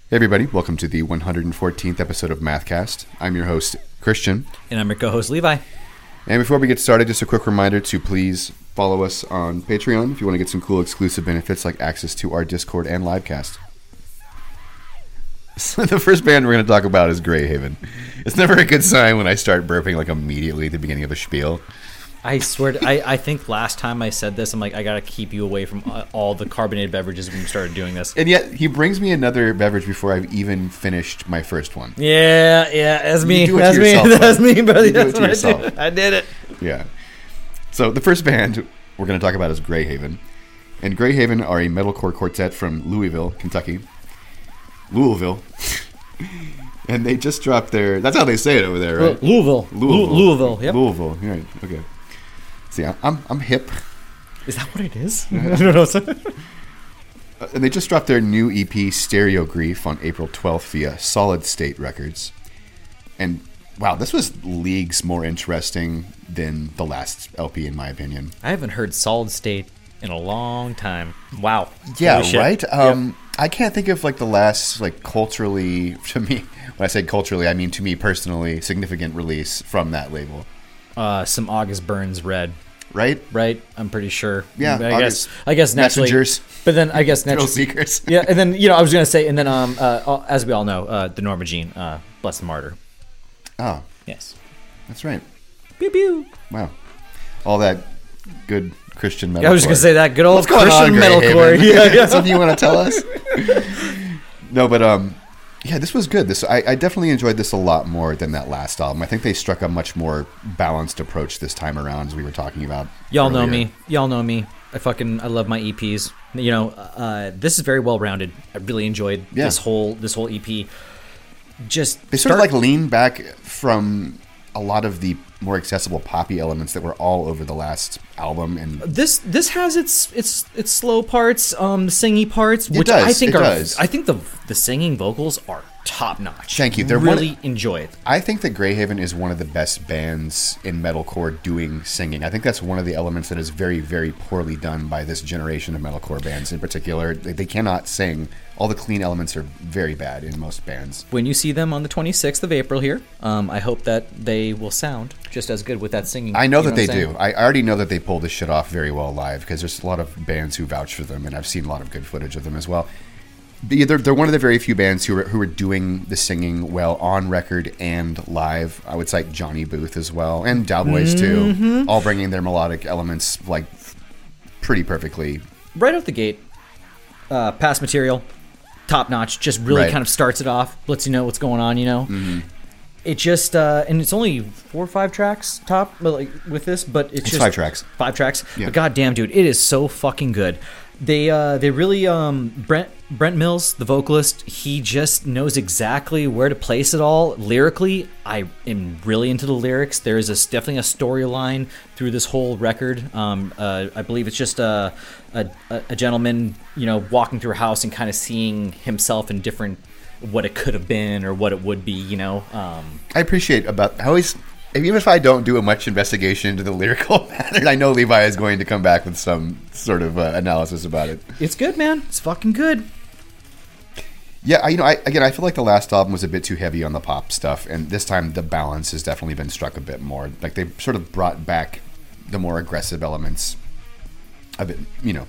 Hey everybody, welcome to the 114th episode of Mathcast. I'm your host, Christian. And I'm your co-host, Levi. And before we get started, just a quick reminder to please follow us on Patreon if you want to get some cool exclusive benefits like access to our Discord and livecast. So the first band we're going to talk about is Greyhaven. It's never a good sign when I start burping like immediately at the beginning of a spiel. I swear, I think last time I said this, I'm like, I gotta keep you away from all the carbonated beverages when we started doing this. And yet, he brings me another beverage before I've even finished my first one. Yeah, that's me. You do it That's to me. yourself, That's bud. me, brother. You do it That's to what yourself. I did. I did it. Yeah. So the first band we're going to talk about is Greyhaven. And Greyhaven are a metalcore quartet from Louisville, Kentucky. Louisville. And they just dropped their... That's how they say it over there, right? Louisville. Louisville. Yep. Louisville. Right. Okay. See, I'm hip. Is that what it is? I don't know. And they just dropped their new EP, Stereo Grief, on April 12th via Solid State Records. And, wow, this was leagues more interesting than the last LP, in my opinion. I haven't heard Solid State in a long time. Wow. Yeah, Holy shit. right? Yep. I can't think of, like, the last, like, culturally, to me, when I say culturally, I mean to me personally, significant release from that label. Some August Burns Red. Right? Right? I'm pretty sure. Yeah, I guess naturally. Messengers. But then I guess Thrill naturally. Seekers. Yeah, and then, I was going to say, and then, as we all know, the Norma Jean, Bless the Martyr. Oh, Yes. that's right. Pew pew. Wow. All that good Christian metalcore. I was just going to say that good old What's going Christian on, metalcore. Greyhaven? Yeah. Something you want to tell us? No, but yeah, this was good. I definitely enjoyed this a lot more than that last album. I think they struck a much more balanced approach this time around, as we were talking about. Y'all know earlier. me. Y'all know me. I love my EPs. This is very well rounded. I really enjoyed this whole EP. They sort of like lean back from a lot of the more accessible poppy elements that were all over the last album, and this has its slow parts, singy parts, which does, I think it are. does. I think the singing vocals are top notch. Thank you. They're really enjoy it. I think that Greyhaven is one of the best bands in metalcore doing singing. I think that's one of the elements that is very, very poorly done by this generation of metalcore bands in particular. They cannot sing. All the clean elements are very bad in most bands. When you see them on the 26th of April here, I hope that they will sound just as good with that singing. I know You that they what I'm saying? do. I already know that they pull this shit off very well live because there's a lot of bands who vouch for them, and I've seen a lot of good footage of them as well. They're one of the very few bands who are doing the singing well on record and live. I would cite Johnny Booth as well, and Dowboys too, all bringing their melodic elements like pretty perfectly. Right out the gate, past material, top notch. Just really kind of starts it off, lets you know what's going on. It just and it's only 4 or 5 tracks top, but like with this, but it's just 5 tracks. 5 tracks. Yeah. But goddamn, dude, it is so fucking good. They really Brent Mills, the vocalist, he just knows exactly where to place it all lyrically. I am really into the lyrics. There is definitely a storyline through this whole record. I believe it's just a gentleman, walking through a house and kind of seeing himself in different what it could have been or what it would be. I appreciate I always, even if I don't do much investigation into the lyrical pattern, I know Levi is going to come back with some sort of analysis about it. It's good, man. It's fucking good. Yeah, I feel like the last album was a bit too heavy on the pop stuff, and this time the balance has definitely been struck a bit more. Like they sort of brought back the more aggressive elements of it,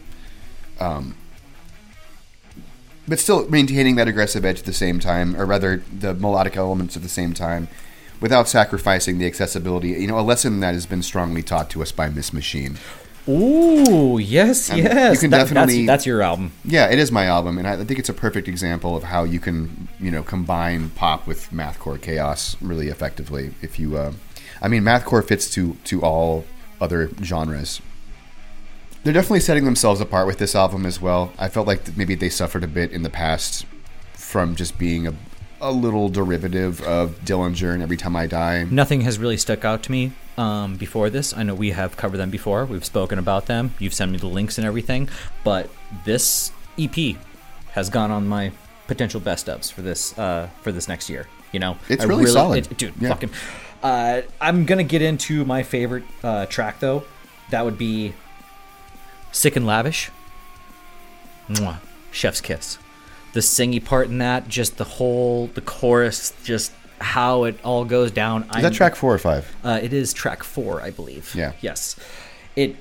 but still maintaining that aggressive edge at the same time, or rather the melodic elements at the same time, without sacrificing the accessibility. A lesson that has been strongly taught to us by Miss Machine. Ooh, yes. You can definitely... That's your album. Yeah, it is my album, and I think it's a perfect example of how you can, combine pop with mathcore chaos really effectively. If you, mathcore fits to all other genres. They're definitely setting themselves apart with this album as well. I felt like maybe they suffered a bit in the past from just being a little derivative of Dillinger and Every Time I Die. Nothing has really stuck out to me before this. I know we have covered them before. We've spoken about them. You've sent me the links and everything. But this EP has gone on my potential best ofs for this next year. It's really solid. Dude, yeah. Fucking... I'm going to get into my favorite track, though. That would be Sick and Lavish. Mwah. Chef's Kiss. the singy part in that, just the chorus, just how it all goes down. Is that track 4 or 5? It is track 4, I believe. Yeah. Yes. It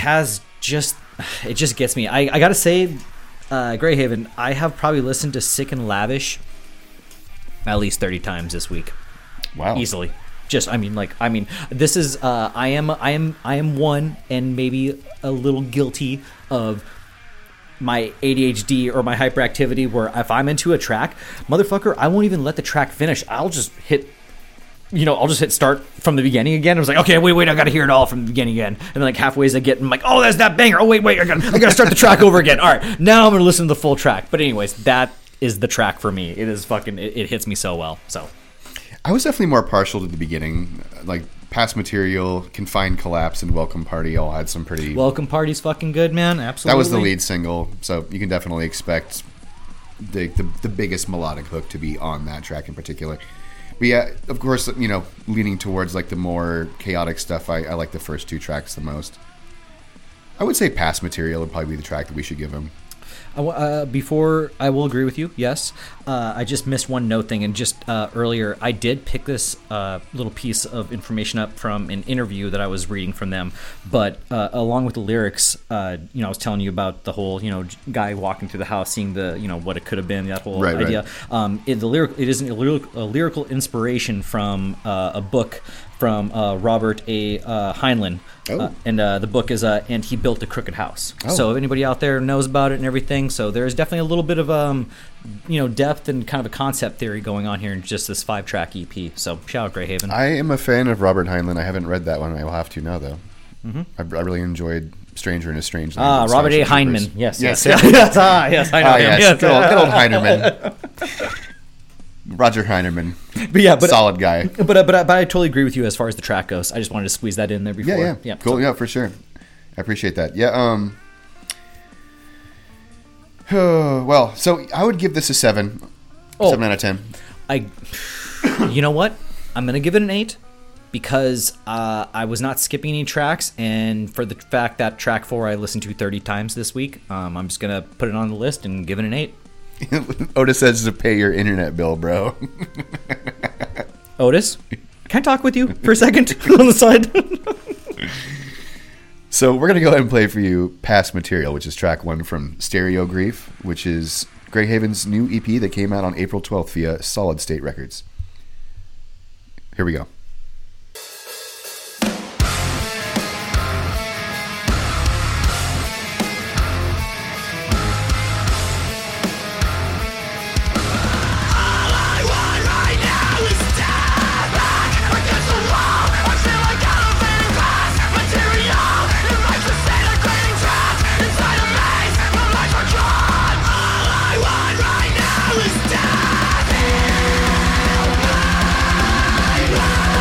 just gets me. I gotta say, Greyhaven, I have probably listened to Sick and Lavish at least 30 times this week. Wow. Easily. This is I am one, and maybe a little guilty of my ADHD or my hyperactivity, where if I'm into a track, motherfucker, I won't even let the track finish. I'll just hit start from the beginning again. I was like, okay, wait, I gotta hear it all from the beginning again. And then like halfway as I get, I'm like, oh, that's that banger. Oh, wait, I gotta start the track over again. All right, now I'm gonna listen to the full track. But anyways, that is the track for me. It is fucking, it hits me so well. So I was definitely more partial to the beginning. Like Past Material, Confined Collapse, and Welcome Party all had some pretty... Welcome Party's fucking good, man. Absolutely. That was the lead single, so you can definitely expect the biggest melodic hook to be on that track in particular. But yeah, of course, leaning towards like the more chaotic stuff, I like the first 2 tracks the most. I would say Past Material would probably be the track that we should give him. Before, I will agree with you, yes. I just missed one note thing, and just earlier, I did pick this little piece of information up from an interview that I was reading from them, but along with the lyrics, I was telling you about the whole, guy walking through the house, seeing the, what it could have been, that whole idea. Right. It is a lyrical inspiration from a book from Robert A. Heinlein. Oh. And the book is And He Built a Crooked House. Oh. So if anybody out there knows about it and everything, so there's definitely a little bit of depth and kind of a concept theory going on here in just this 5-track EP. So shout out Greyhaven. I am a fan of Robert Heinlein. I haven't read that one. I will have to now, though. Mm-hmm. I really enjoyed Stranger in a Strange Land. Robert A. Heinlein. Yes. Yes. I know him. Yes. Yes. Good old Heinerman. Roger Heinerman. But solid guy. But I totally agree with you as far as the track goes. I just wanted to squeeze that in there before. Yeah. Cool. So. Yeah, for sure. I appreciate that. Yeah. Well, so I would give this a 7. 7 out of 10. You know what? I'm gonna give it an 8 because I was not skipping any tracks, and for the fact that track 4 I listened to 30 times this week, I'm just gonna put it on the list and give it an 8. Otis says to pay your internet bill, bro. Otis, can I talk with you for a second on the side? So we're going to go ahead and play for you Past Material, which is track 1 from Stereo Grief, which is Greyhaven's new EP that came out on April 12th via Solid State Records. Here we go. Right now is death.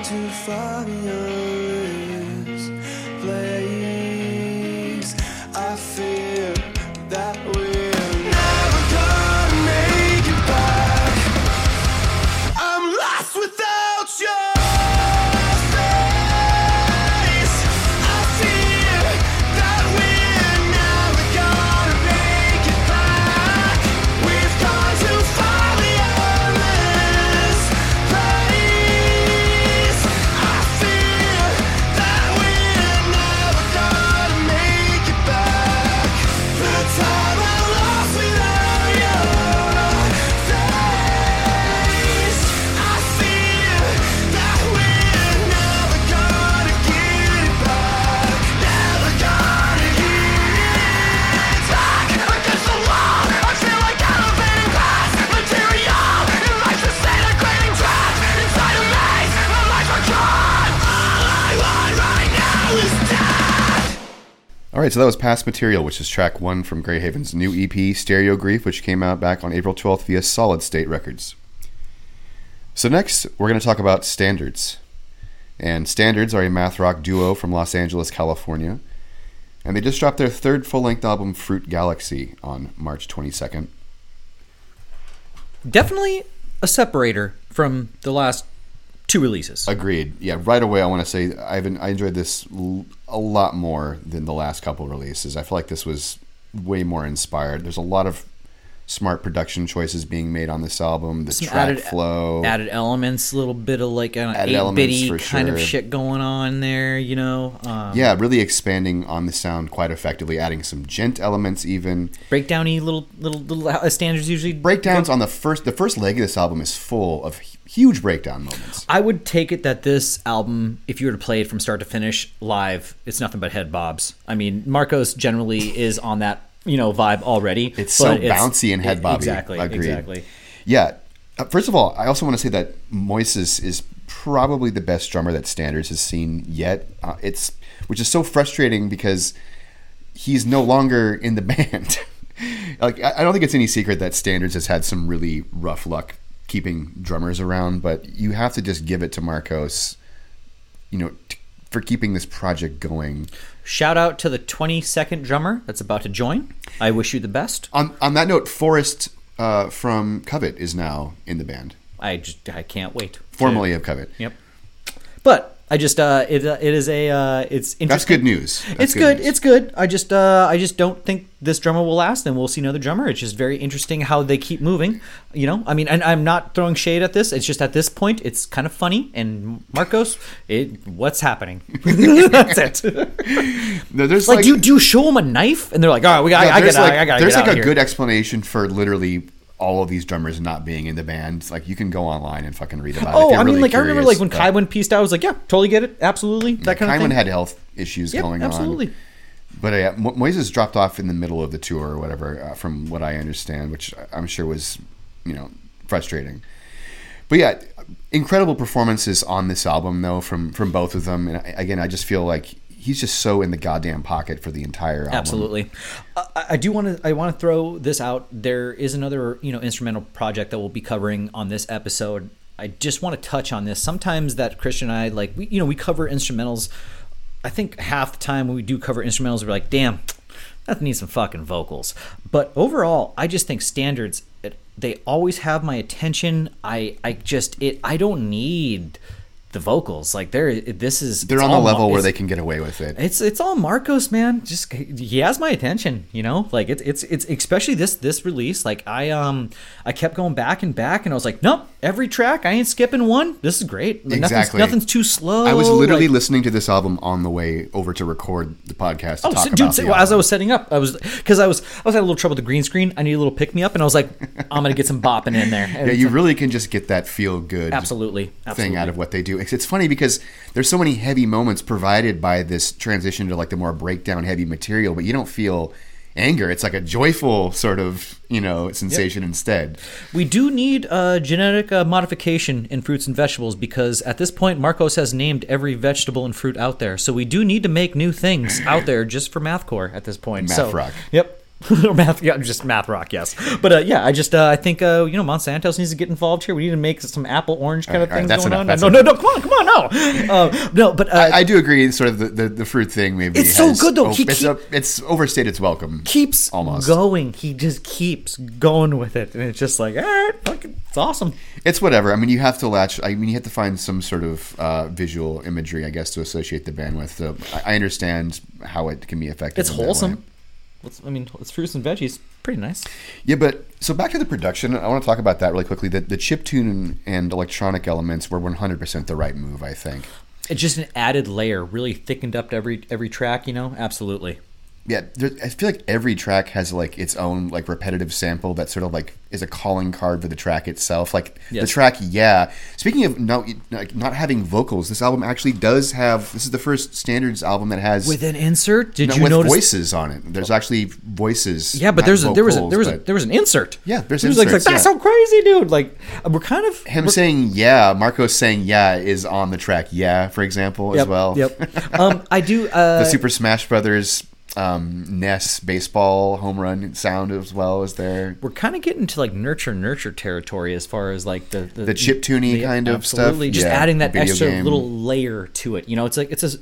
to find this place. I fear that we're never gonna make it back. I'm lost without your face. I fear that we're never gonna make it back. We've gone too far beyond this place. I fear that we're never gonna make it back. The time I lost without your face. I fear that we're never gonna get it back. Never gonna get it back. Against the wall, I feel like elevating past material. In life's disintegrating trapped inside a maze. My life are gone. All I want right now is death. All right, so that was Past Material, which is track 1 from Greyhaven's new EP, Stereo Grief, which came out back on April 12th via Solid State Records. So next, we're going to talk about Standards. And Standards are a math rock duo from Los Angeles, California. And they just dropped their third full-length album, Fruit Galaxy, on March 22nd. Definitely a separator from the last 2 releases. Agreed. Yeah, right away I want to say I enjoyed this a lot more than the last couple releases. I feel like this was way more inspired. There's a lot of smart production choices being made on this album. The track flow. Added elements, a little bit of like an Added elements 8-bitty for kind of sure. shit going on there, you know. Yeah, really expanding on the sound quite effectively, adding some gent elements even. Breakdowny little standards usually. Breakdowns on the first leg of this album is full of huge breakdown moments. I would take it that this album, if you were to play it from start to finish live, it's nothing but head bobs. I mean, Marcos generally is on that, you know, vibe already. It's so bouncy and head bobby. Exactly. Agreed. Exactly. Yeah. First of all, I also want to say that Moises is probably the best drummer that Standards has seen yet. Which is so frustrating because he's no longer in the band. Like, I don't think it's any secret that Standards has had some really rough luck keeping drummers around, but you have to just give it to Marcos, you know, for keeping this project going. Shout out to the 22nd drummer that's about to join. I wish you the best. On that note, Forrest from Covet is now in the band. I can't wait. Formerly of Covet. Yep. But I just it's interesting. That's good news. It's good. It's good. I just don't think this drummer will last, and we'll see another drummer. It's just very interesting how they keep moving. You know, I mean, and I'm not throwing shade at this. It's just at this point, it's kind of funny. And Marcos, what's happening? That's it. No, there's like, do you show them a knife, and they're like, all right, I gotta There's get like out a here. good explanation for literally all of these drummers not being in the band. Like, you can go online and fucking read about it. Oh, if I mean, really like, I remember, like, when curious, Kaiwan pieced out, I was like, yeah, totally get it, absolutely, that kind of Kaiwan thing. had health issues going absolutely. on. But yeah, Moises dropped off in the middle of the tour or whatever, from what I understand, which I'm sure was, you know, frustrating. But yeah, incredible performances on this album, though, from both of them. And again, I just feel like he's just so in the goddamn pocket for the entire album. Absolutely. I want to throw this out. There is another, you know, instrumental project that we'll be covering on this episode. I just want to touch on this. Sometimes that Christian and I, like, we cover instrumentals. I think half the time when we do cover instrumentals, we're like, damn, that needs some fucking vocals. But overall, I just think Standards, they always have my attention. I don't need the vocals. Like, they're on the level where they can get away with it. It's all Marcos, man. Just, he has my attention, you know. Like, it's especially this release. Like, I kept going back and I was like, nope, every track I ain't skipping one. This is great. Like, exactly. Nothing's too slow. I was literally listening to this album on the way over to record the podcast. To talk about the album. As I was setting up, I was having a little trouble with the green screen. I need a little pick me up, and I was like, I'm gonna get some bopping in there. Yeah, you really can just get that feel good absolutely thing out of what they do. It's funny because there's so many heavy moments provided by this transition to like the more breakdown heavy material, but you don't feel anger. It's like a joyful sort of, you know, sensation instead. We do need genetic modification in fruits and vegetables because at this point Marcos has named every vegetable and fruit out there. So we do need to make new things out there just for mathcore at this point. Math rock. Yep. Or math, yeah, just math rock, yes. But yeah, I think Monsanto needs to get involved here. We need to make some apple orange kind of All right, things that's going enough, on. that's No, come on, no. But I do agree. Sort of the fruit thing maybe. It's so good, though. It's overstayed its welcome. Keeps almost going. He just keeps going with it, and it's just like, all right, fucking, it's awesome. It's whatever. I mean, you have to you have to find some sort of visual imagery, I guess, to associate the band with. So I understand how it can be effective. It's in that way. wholesome. It's fruits and veggies. Pretty nice. Yeah, but so back to the production. I want to talk about that really quickly. The chiptune and electronic elements were 100% the right move, I think. It's just an added layer, really thickened up to every track. Absolutely. Yeah, I feel like every track has like its own like repetitive sample that sort of like is a calling card for the track itself. Like the track, yeah. Speaking of not having vocals, this album actually does have. This is the first Standards album that has with an insert. Did you with notice voices on it? There's actually voices. Yeah, but there was an insert. Yeah, there's inserts. inserts. Like that's so crazy, dude. Like we're kind of saying yeah. Marcos saying yeah is on the track. Yeah, for example, as well. Yep. I do the Super Smash Brothers. Ness baseball home run sound as well as there. We're kind of getting to like nurture territory as far as like the chiptune kind of stuff. Absolutely, just adding that extra game. Little layer to it. It's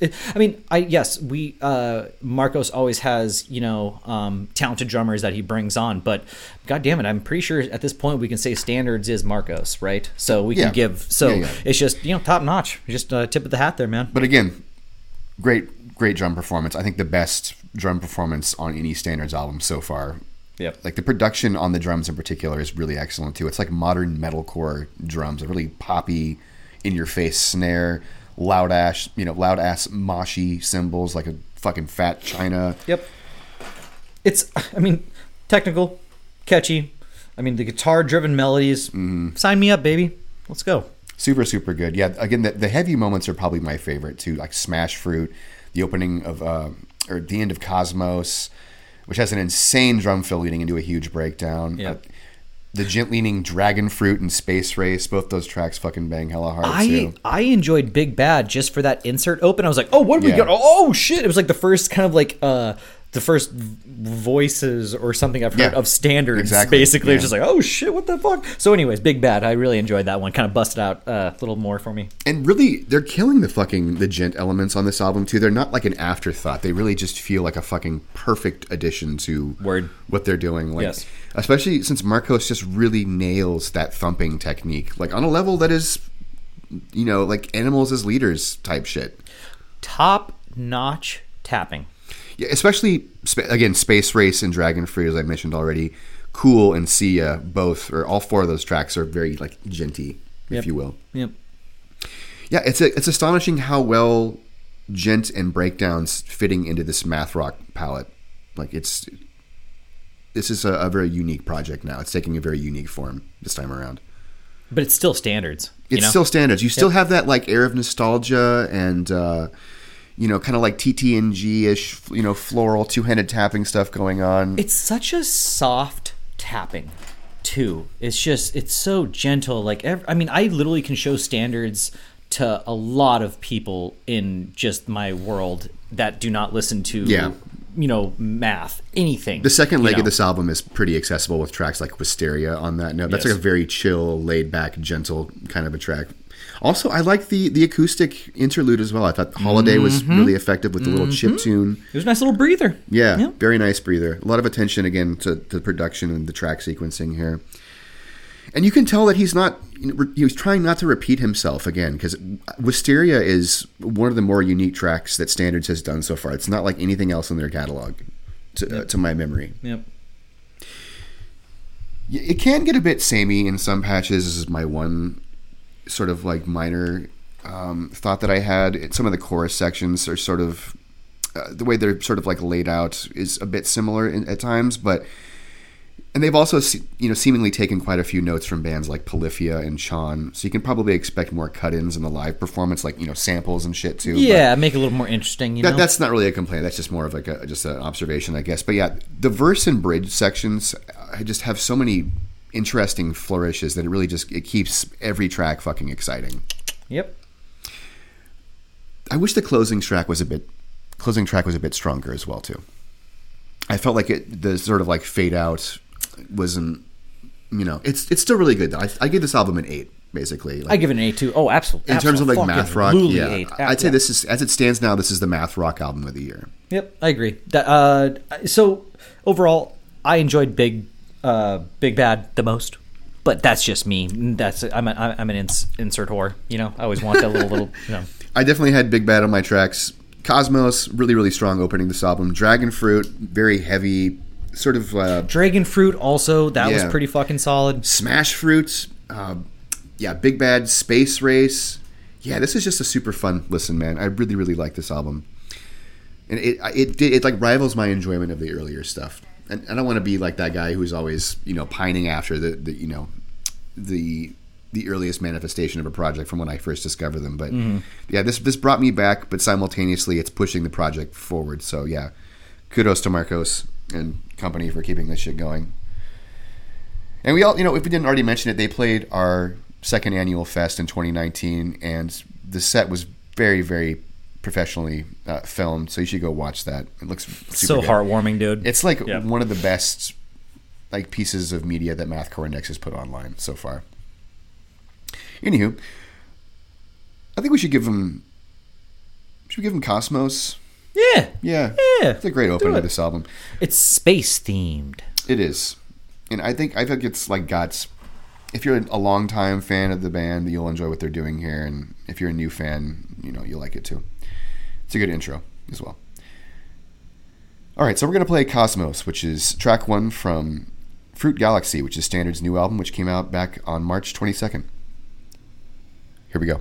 like Marcos always has talented drummers that he brings on, but God damn it, I'm pretty sure at this point we can say Standards is Marcos, right? So we can give it's just top notch, just tip of the hat there, man. But again, great drum performance. I think the best drum performance on any Standards album so far. Yep. Like the production on the drums in particular is really excellent too. It's like modern metalcore drums, a really poppy, in your face snare, loud ass moshy cymbals like a fucking fat china. Yep. It's technical, catchy. The guitar driven melodies. Sign me up, baby. Let's go. Super, super good. Yeah, again, the heavy moments are probably my favorite too, like Smash Fruit, the opening of, or the end of Cosmos, which has an insane drum fill leading into a huge breakdown. Yep. The gent leaning Dragon Fruit and Space Race, both those tracks fucking bang hella hard too. I enjoyed Big Bad just for that insert open. I was like, oh, what do we got? Oh, shit. It was like the first kind of like, the first voices or something I've heard of Standards. Exactly. Basically, it's just like, oh shit, what the fuck? So, anyways, Big Bad. I really enjoyed that one. Kind of busted out a little more for me. And really, they're killing the gent elements on this album too. They're not like an afterthought. They really just feel like a fucking perfect addition to what they're doing. Like, yes. Especially since Marcos just really nails that thumping technique, like on a level that is, like Animals as Leaders type shit. Top notch tapping. Yeah, especially, again, Space Race and Dragon Fruit, as I mentioned already. Cool and Sia, both, or all four of those tracks are very, like, genty, if you will. Yep. Yeah, it's astonishing how well gent and breakdowns fitting into this math rock palette. Like, this is a very unique project now. It's taking a very unique form this time around. But it's still Standards. It's still Standards. You still have that, like, air of nostalgia and... kind of like TTNG-ish, floral, two-handed tapping stuff going on. It's such a soft tapping, too. It's so gentle. Like, I literally can show Standards to a lot of people in just my world that do not listen to, math, anything. The second leg of this album is pretty accessible with tracks like Wisteria on that note. That's like a very chill, laid-back, gentle kind of a track. Also, I like the acoustic interlude as well. I thought Holiday was really effective with the little chip tune. It was a nice little breather. Yeah, very nice breather. A lot of attention, again, to the production and the track sequencing here. And you can tell that he's trying not to repeat himself again, because Wisteria is one of the more unique tracks that Standards has done so far. It's not like anything else in their catalog, to my memory. Yep. It can get a bit samey in some patches. This is my one sort of like minor thought that I had. Some of the chorus sections are sort of the way they're sort of like laid out is a bit similar at times, and they've also seemingly taken quite a few notes from bands like Polyphia and Sean, so you can probably expect more cut-ins in the live performance, like samples and shit too. Yeah, make it a little more interesting. That's not really a complaint. That's just more of like just an observation, I guess. But yeah, the verse and bridge sections just have so many interesting flourishes that it keeps every track fucking exciting. Yep. I wish the closing track was a bit stronger as well too. I felt like the sort of like fade out wasn't, it's still really good though. I give this album an 8 basically. I give it an 8 too. Oh, absolutely. In terms of like math rock, Absolutely yeah, 8. I'd say this is, as it stands now, this is the math rock album of the year. Yep, I agree. So overall, I enjoyed Big Bad the most, but that's just me. I'm an insert whore. I always want that little. I definitely had Big Bad on my tracks. Cosmos, really, really strong opening this album. Dragon Fruit, very heavy, sort of... Dragon Fruit also, that was pretty fucking solid. Smash Fruit, Big Bad, Space Race. Yeah, this is just a super fun listen, man. I really, really like this album. And it like rivals my enjoyment of the earlier stuff. And I don't want to be like that guy who's always, pining after the earliest manifestation of a project from when I first discovered them. But yeah, this brought me back, but simultaneously it's pushing the project forward. So yeah, kudos to Marcos and company for keeping this shit going. And we all, if we didn't already mention it, they played our second annual fest in 2019, and the set was very, very professionally filmed. So you should go watch that. It looks super so good. Heartwarming, dude. It's like one of the best like pieces of media that Mathcore Index has put online so far. Anywho, I think we should give him. Should we give him Cosmos? Yeah. It's a great opening to this album. It's space themed. It is, and I think it's like got. If you're a longtime fan of the band, you'll enjoy what they're doing here, and if you're a new fan, you'll like it too. It's a good intro as well. All right, so we're gonna play Cosmos, which is track 1 from Fruit Galaxy, which is Standard's new album, which came out back on March 22nd. Here we go.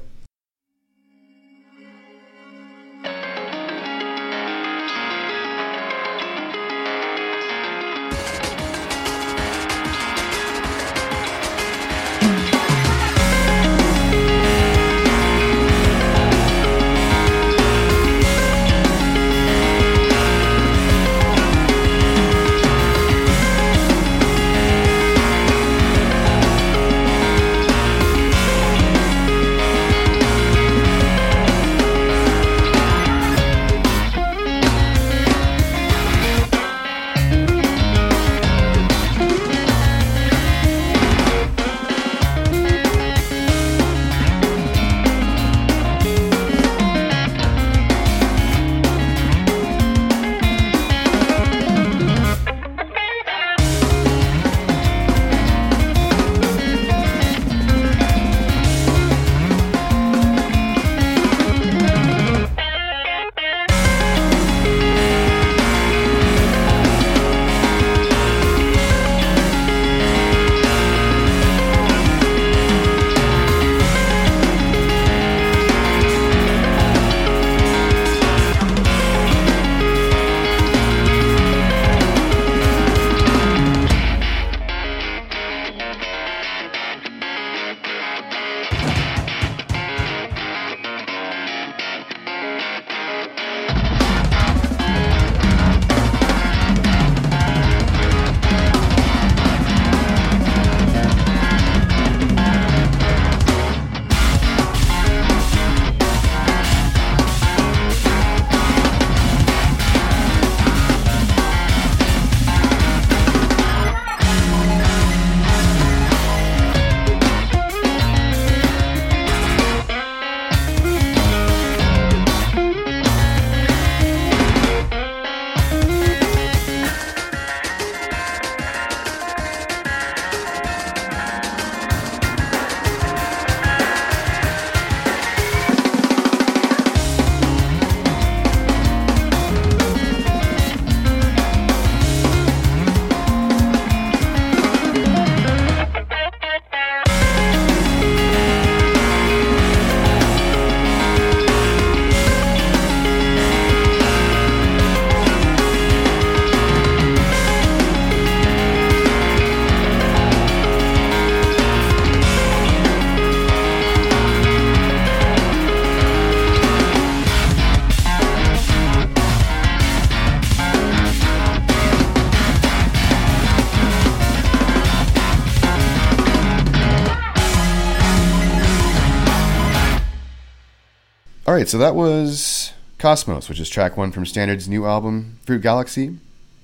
All right, so that was Cosmos, which is track 1 from Standard's new album, Fruit Galaxy.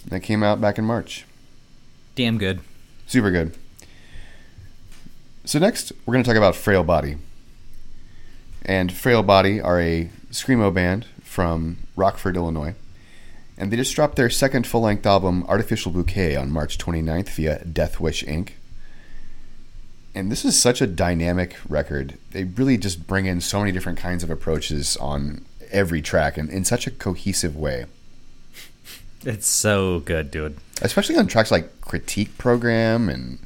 that came out back in March. Damn good. Super good. So next, we're going to talk about Frail Body. And Frail Body are a screamo band from Rockford, Illinois. And they just dropped their second full-length album, Artificial Bouquet, on March 29th via Death Wish Inc. And this is such a dynamic record. They really just bring in so many different kinds of approaches on every track and in such a cohesive way. It's so good, dude. Especially on tracks like Critique Program and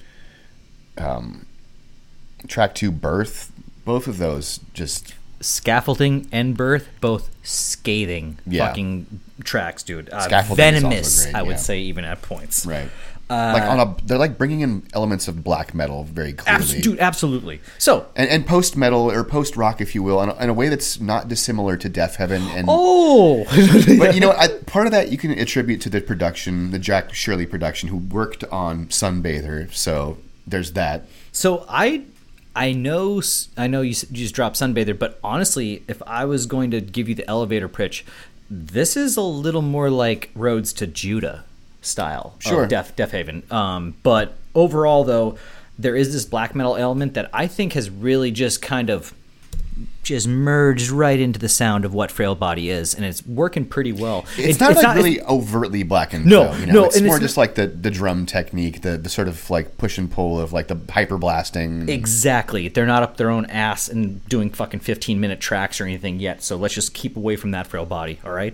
track 2 Birth. Both of those just... Scaffolding and Birth, both scathing Yeah. fucking tracks, dude. Scaffolding is also Venomous, great, I would yeah. say, even at points. Right. They're like bringing in elements of black metal very clearly. Dude, absolutely. So, And post metal or post rock, if you will, in a way that's not dissimilar to Death Heaven. And but you know, part of that you can attribute to the production, the Jack Shirley production, who worked on Sunbather. So there's that. So I know you just dropped Sunbather, but honestly, if I was going to give you the elevator pitch, this is a little more like Roads to Judah style Sure. of Death Haven. But overall, though, there is this black metal element that I think has really just kind of just merged right into the sound of what Frail Body is, and it's working pretty well. It's not really overtly black and No, you know? no, It's and more it's just like the drum technique, the sort of like push and pull of like the hyper blasting. Exactly. They're not up their own ass and doing fucking 15-minute tracks or anything yet. So let's just keep away from that Frail Body. All right.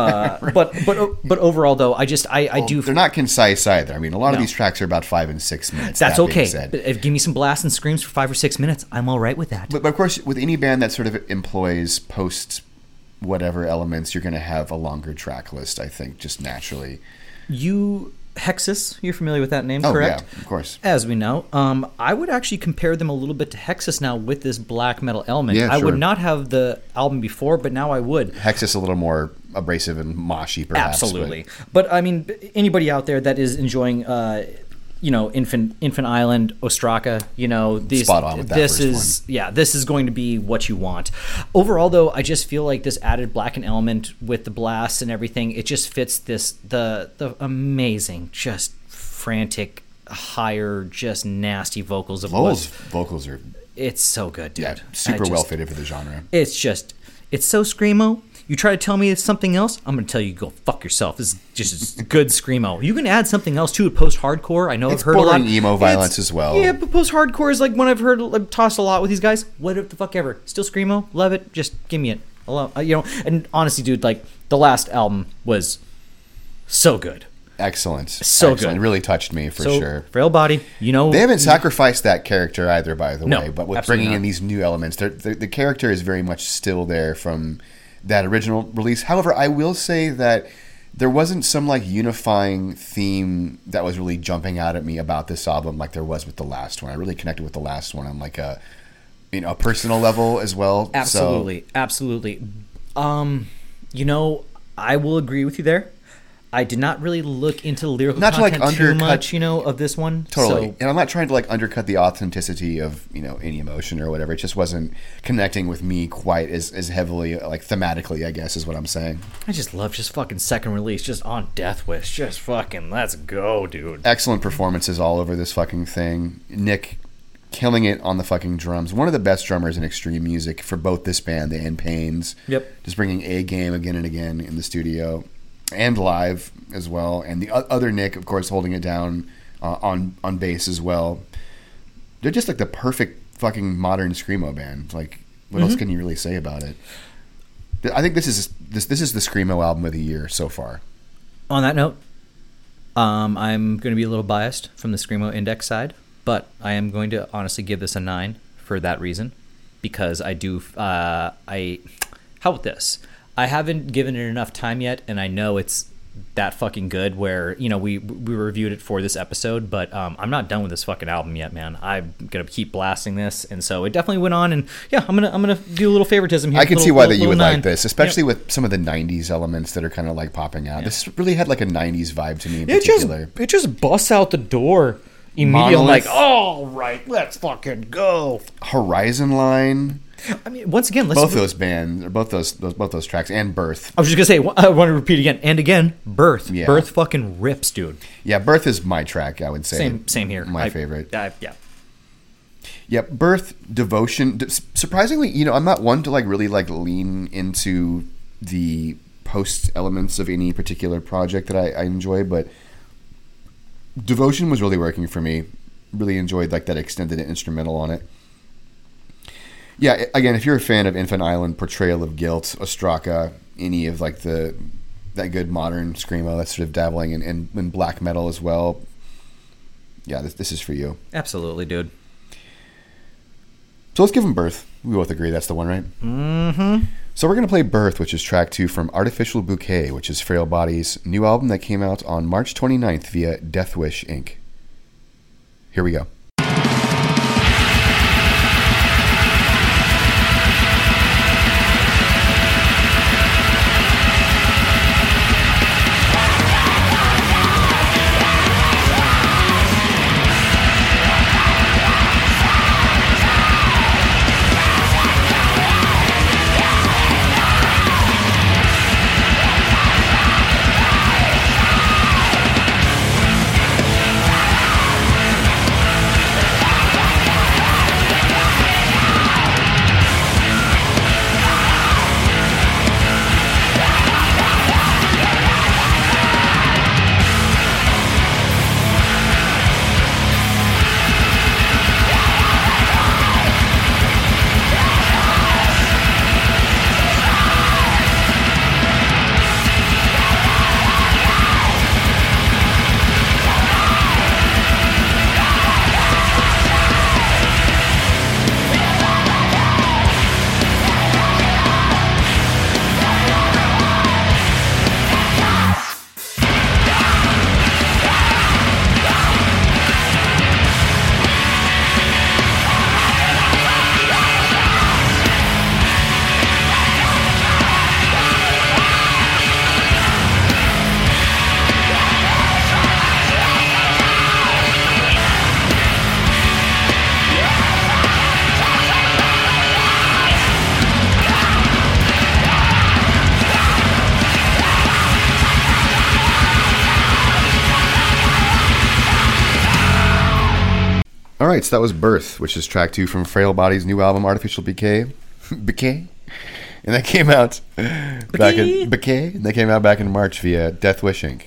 But overall, though, I do. They're not concise either. I mean, a lot of No. these tracks are about 5 and 6 minutes. That's that being okay. said. But if, give me some blasts and screams for 5 or 6 minutes. I'm all right with that. But of course, with any band that sort of employs post whatever elements, you're going to have a longer track list, I think, just naturally. Hexus, you're familiar with that name, Oh, correct? yeah, of course. As we know, I would actually compare them a little bit to Hexus now with this black metal element. Yeah, I sure. would not have the album before, but now I would. Hex is a little more abrasive and moshy, perhaps. Absolutely. But I mean, anybody out there that is enjoying, Infant Island, Ostraka, these, Spot on with that this first is this is going to be what you want. Overall, though, I just feel like this added blackened element with the blasts and everything, it just fits the amazing, just frantic, higher, just nasty vocals of Lowell's what. vocals are It's so good, dude. yeah, super well fitted for the genre. It's so screamo. You try to tell me it's something else, I'm going to tell you go fuck yourself. This is just good screamo. You can add something else to it, post-hardcore. I know It's I've heard a lot. bordering emo violence as well. Yeah, but post-hardcore is like one I've heard tossed a lot with these guys. What the fuck ever. Still screamo. Love it. Just give me it. I love, and honestly, dude, like the last album was so good. Excellent. So Excellent. good. It really touched me for sure. Frail Body, They haven't sacrificed that character either, by the No, way. But with absolutely bringing in not. these new elements, the character is very much still there from that original release. However, I will say that there wasn't some like unifying theme that was really jumping out at me about this album like there was with the last one. I really connected with the last one on like a personal level as well. Absolutely, absolutely. I will agree with you there. I did not really look into the lyrical Not to, like, content too undercut- much, of this one. Totally. So, And I'm not trying to like undercut the authenticity of, any emotion or whatever. It just wasn't connecting with me quite as heavily, like thematically, I guess is what I'm saying. I just love just fucking second release, just on Death Wish. Just fucking let's go, dude. Excellent performances all over this fucking thing. Nick killing it on the fucking drums. One of the best drummers in extreme music for both this band and Pains. Yep. Just bringing A game again and again in the studio and live as well. And the other Nick, of course, holding it down on bass as well. They're just like the perfect fucking modern screamo band. Like, what else can you really say about it? I think this is the screamo album of the year so far. On that note, I'm going to be a little biased from the Screamo Index side, but I am going to honestly give this a 9 for that reason, because I do. How about this? I haven't given it enough time yet, and I know it's that fucking good where, we reviewed it for this episode, but I'm not done with this fucking album yet, man. I'm gonna keep blasting this, and so it definitely went on, and yeah, I'm gonna do a little favoritism here. I can see why that you would like 9. this, especially with some of the 90s elements that are kind of like popping out. This really had like a 90s vibe to me in particular. It just busts out the door immediately. I'm like, Monolith. all right, let's fucking go. Horizon Line. I mean, once again, let's Both those bands, or both those tracks, and Birth. I was just gonna say, I want to repeat again and again. Birth, Yeah. Birth, fucking rips, dude. Yeah, Birth is my track. I would say Same here. My favorite. Yeah. Yep, Birth, Devotion. Surprisingly, I'm not one to really lean into the post elements of any particular project that I enjoy, but Devotion was really working for me. Really enjoyed that extended instrumental on it. Yeah, again, if you're a fan of Infant Island, Portrayal of Guilt, Ostraka, any of that good modern screamo that's sort of dabbling in black metal as well, yeah, this is for you. Absolutely, dude. So let's give them Birth. We both agree that's the one, right? Mm-hmm. So we're going to play Birth, which is track 2 from Artificial Bouquet, which is Frail Body's new album that came out on March 29th via Deathwish Inc. Here we go. Alright, so that was Birth, which is track 2 from Frail Body's new album, Artificial Bouquet. Bouquet? And that came out back in March via Deathwish Inc.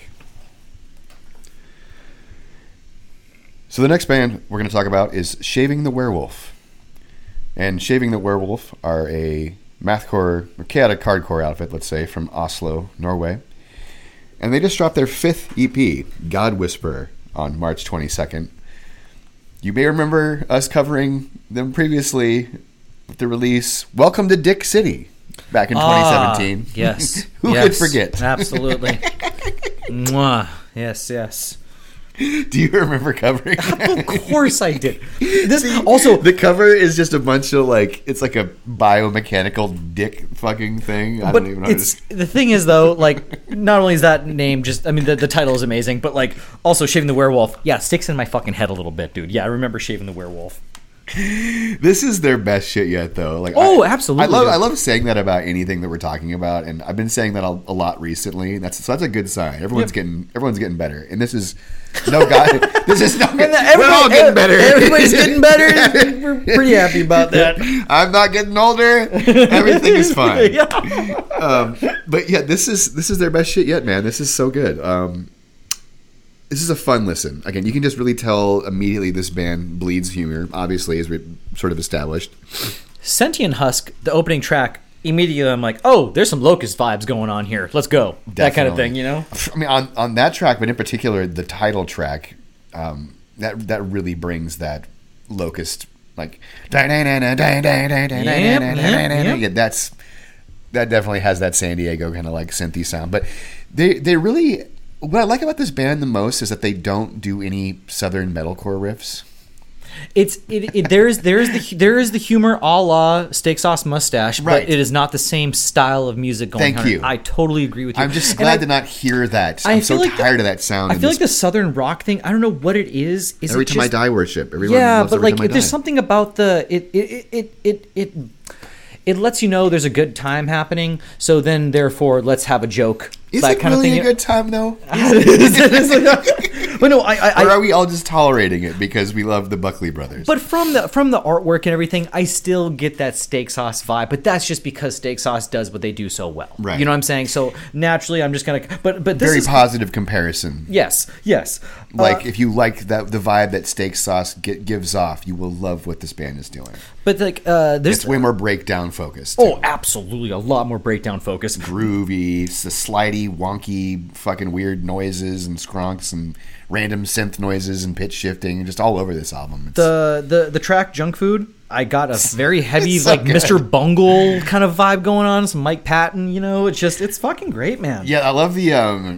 So the next band we're going to talk about is Shaving the Werewolf. And Shaving the Werewolf are a mathcore, or chaotic hardcore outfit, let's say, from Oslo, Norway. And they just dropped their 5th EP, God Whisperer, on March 22nd. You may remember us covering them previously with the release Welcome to Dick City back in 2017. Yes. Who could forget? Absolutely. Mwah. Yes. Do you remember covering? Of course I did. This also the cover is just a bunch of it's like a biomechanical dick fucking thing. I but don't even know. it's the thing is though, not only is that name just, I mean, the title is amazing, but also Shaving the Werewolf. Yeah, sticks in my fucking head a little bit, dude. Yeah, I remember Shaving the Werewolf. This is their best shit yet, though. Absolutely. I love saying that about anything that we're talking about, and I've been saying that a lot recently. That's a good sign. Everyone's getting better, and this is no god. This is no. We're all getting better. Everybody's getting better. We're pretty happy about that. I'm not getting older. Everything is fine. But yeah, this is their best shit yet, man. This is so good. This is a fun listen. Again, you can just really tell immediately this band bleeds humor, obviously, as we sort of established. Sentient Husk, the opening track, immediately I'm like, oh, there's some Locust vibes going on here. Let's go. Definitely. That kind of thing, you know? I mean, on that track, but in particular, the title track, that really brings that Locust, Yep. yeah, that definitely has that San Diego kind of synthy sound. But they really... What I like about this band the most is that they don't do any southern metalcore riffs. There is the humor a la Steak Sauce Mustache, Right. but it is not the same style of music going on. Thank you. I totally agree with you. I'm just glad to not hear that. I'm so tired of that sound. I feel like the southern rock thing, I don't know what it is. Every Time I Die worship. Everyone yeah, loves but Every Time I there's Die. something about the it lets you know there's a good time happening. So then, therefore, let's have a joke. Is that it kind really of a thing. good time though? But no, Or are we all just tolerating it because we love the Buckley brothers? But from the artwork and everything, I still get that steak sauce vibe. But that's just because steak sauce does what they do so well. Right. You know what I'm saying? So naturally, I'm just gonna. But this Very is positive comparison. yes. Like if you like the vibe that steak sauce gives off, you will love what this band is doing. But like there's It's way more breakdown focused. oh, absolutely a lot more breakdown focus. Groovy, it's the slidey, wonky, fucking weird noises and scronks and random synth noises and pitch shifting, just all over this album. It's, The track Junk Food, I got a very heavy It's so like good. Mr. Bungle kind of vibe going on. Some Mike Patton, you know. It's fucking great, man. yeah, I love the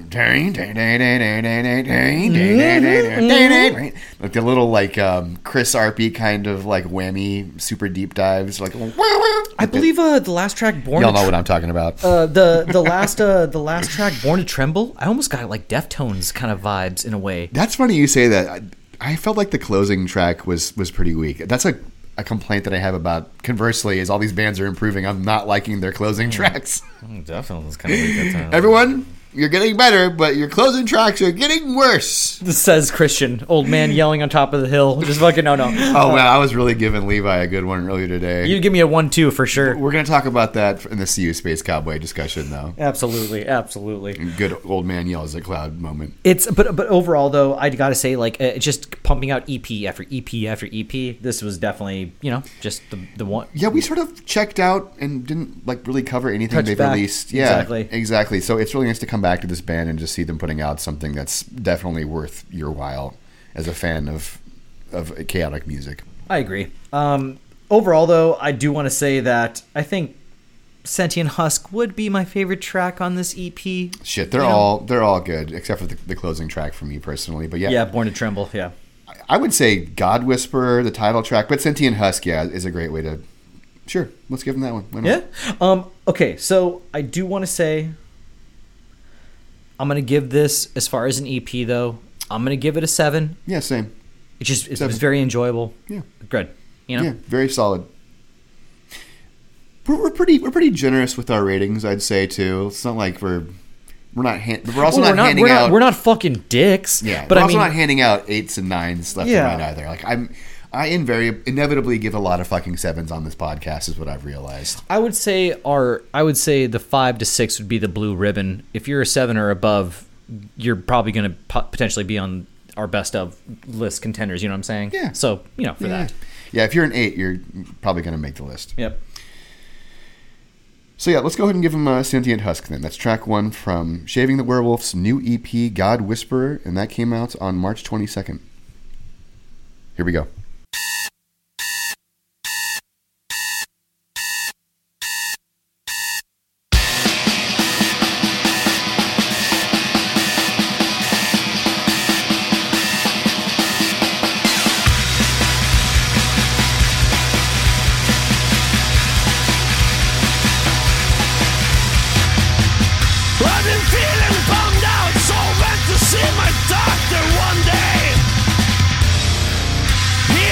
like the little like Chris Arpey kind of like whammy super deep dives like I believe the last track Born y'all to know what I'm talking about. the last track Born to Tremble, I almost got like Deftones kind of vibes in a way. That's funny you say that. I felt like the closing track was pretty weak. That's a complaint that I have about, conversely, is all these bands are improving. I'm not liking their closing tracks. Deftones kind of weak at times. Everyone, you're getting better, but your closing tracks are getting worse. This says Christian, old man yelling on top of the hill. Just fucking no. Oh man, I was really giving Levi a good one earlier today. You give me a 1-2 for sure. We're going to talk about that in the CU Space Cowboy discussion, though. Absolutely. Good old man yells at cloud moment. It's but overall though, I gotta say like just pumping out EP after EP after EP. This was definitely just the one. Yeah, we sort of checked out and didn't like really cover anything Touch they've back. released. Yeah, Exactly. So it's really nice to come back to this band and just see them putting out something that's definitely worth your while as a fan of chaotic music. I agree. Overall though, I do want to say that I think Sentient Husk would be my favorite track on this EP. Shit, they're all good except for the closing track for me personally. But Yeah, Born to Tremble. Yeah. I would say God Whisperer, the title track, but Sentient Husk, yeah, is a great way to. Sure, let's give them that one. Why not? Yeah. Okay, so I do want to say I'm gonna give this, as far as an EP though, I'm gonna give it a 7. Yeah, same. It was 7. very enjoyable. Yeah. Good. Yeah, very solid. We're pretty generous with our ratings, I'd say too. It's not like we're not handing out. We're not fucking dicks. Yeah, but we're I also mean, not handing out 8s and 9s left Yeah. and right either. Like I inevitably give a lot of fucking 7s on this podcast, is what I've realized. I would say the 5 to 6 would be the blue ribbon. If you're a 7 or above, you're probably going to potentially be on our best of list contenders. You know what I'm saying? Yeah. So for that. Yeah, if you're an 8, you're probably going to make the list. Yep. So yeah, let's go ahead and give him a Sentient Husk then. That's track 1 from Shaving the Werewolf's new EP, God Whisperer, and that came out on March 22nd. Here we go. I've been feeling bummed out, so went to see my doctor one day. He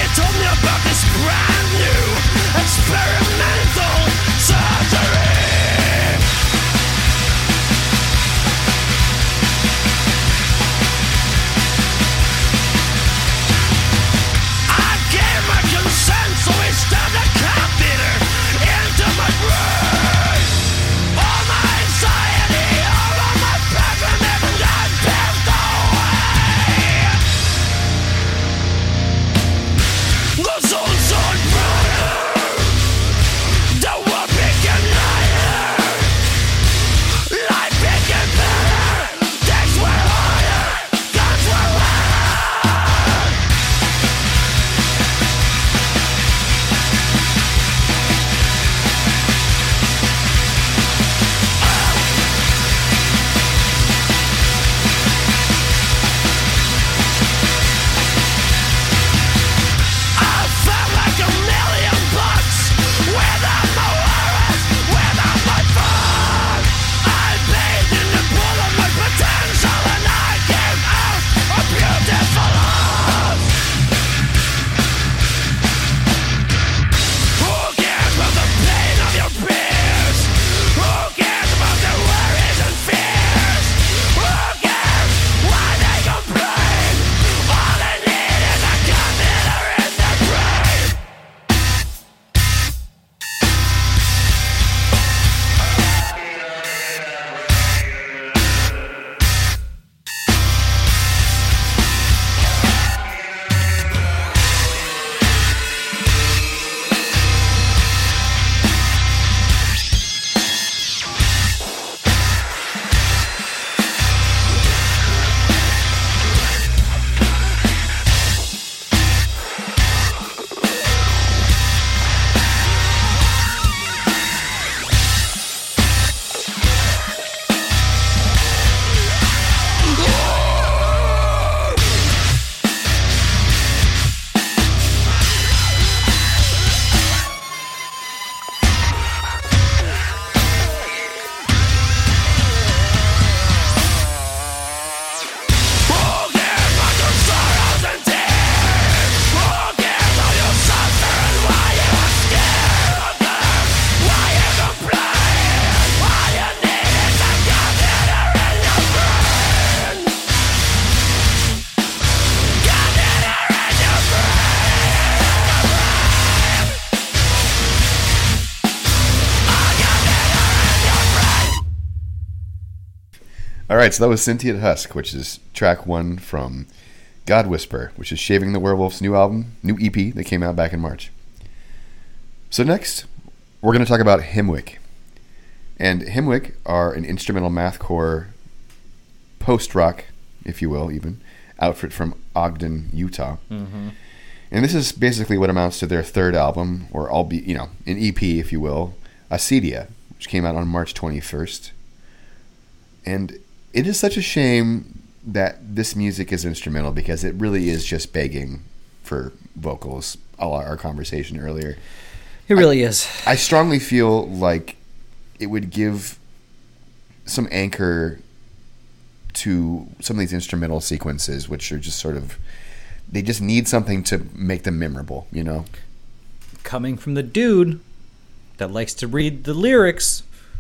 All right, so that was Sentient Husk, which is track 1 from God Whisper, which is Shaving the Werewolf's new album, new EP that came out back in March. So next, we're going to talk about Hemwick. And Hemwick are an instrumental mathcore post-rock, if you will, even, outfit from Ogden, Utah. Mm-hmm. And this is basically what amounts to their third album, or an EP, if you will, Acedia, which came out on March 21st. And it is such a shame that this music is instrumental because it really is just begging for vocals, a la our conversation earlier. It really is. I strongly feel like it would give some anchor to some of these instrumental sequences, which are just sort of, they just need something to make them memorable, you know? Coming from the dude that likes to read the lyrics,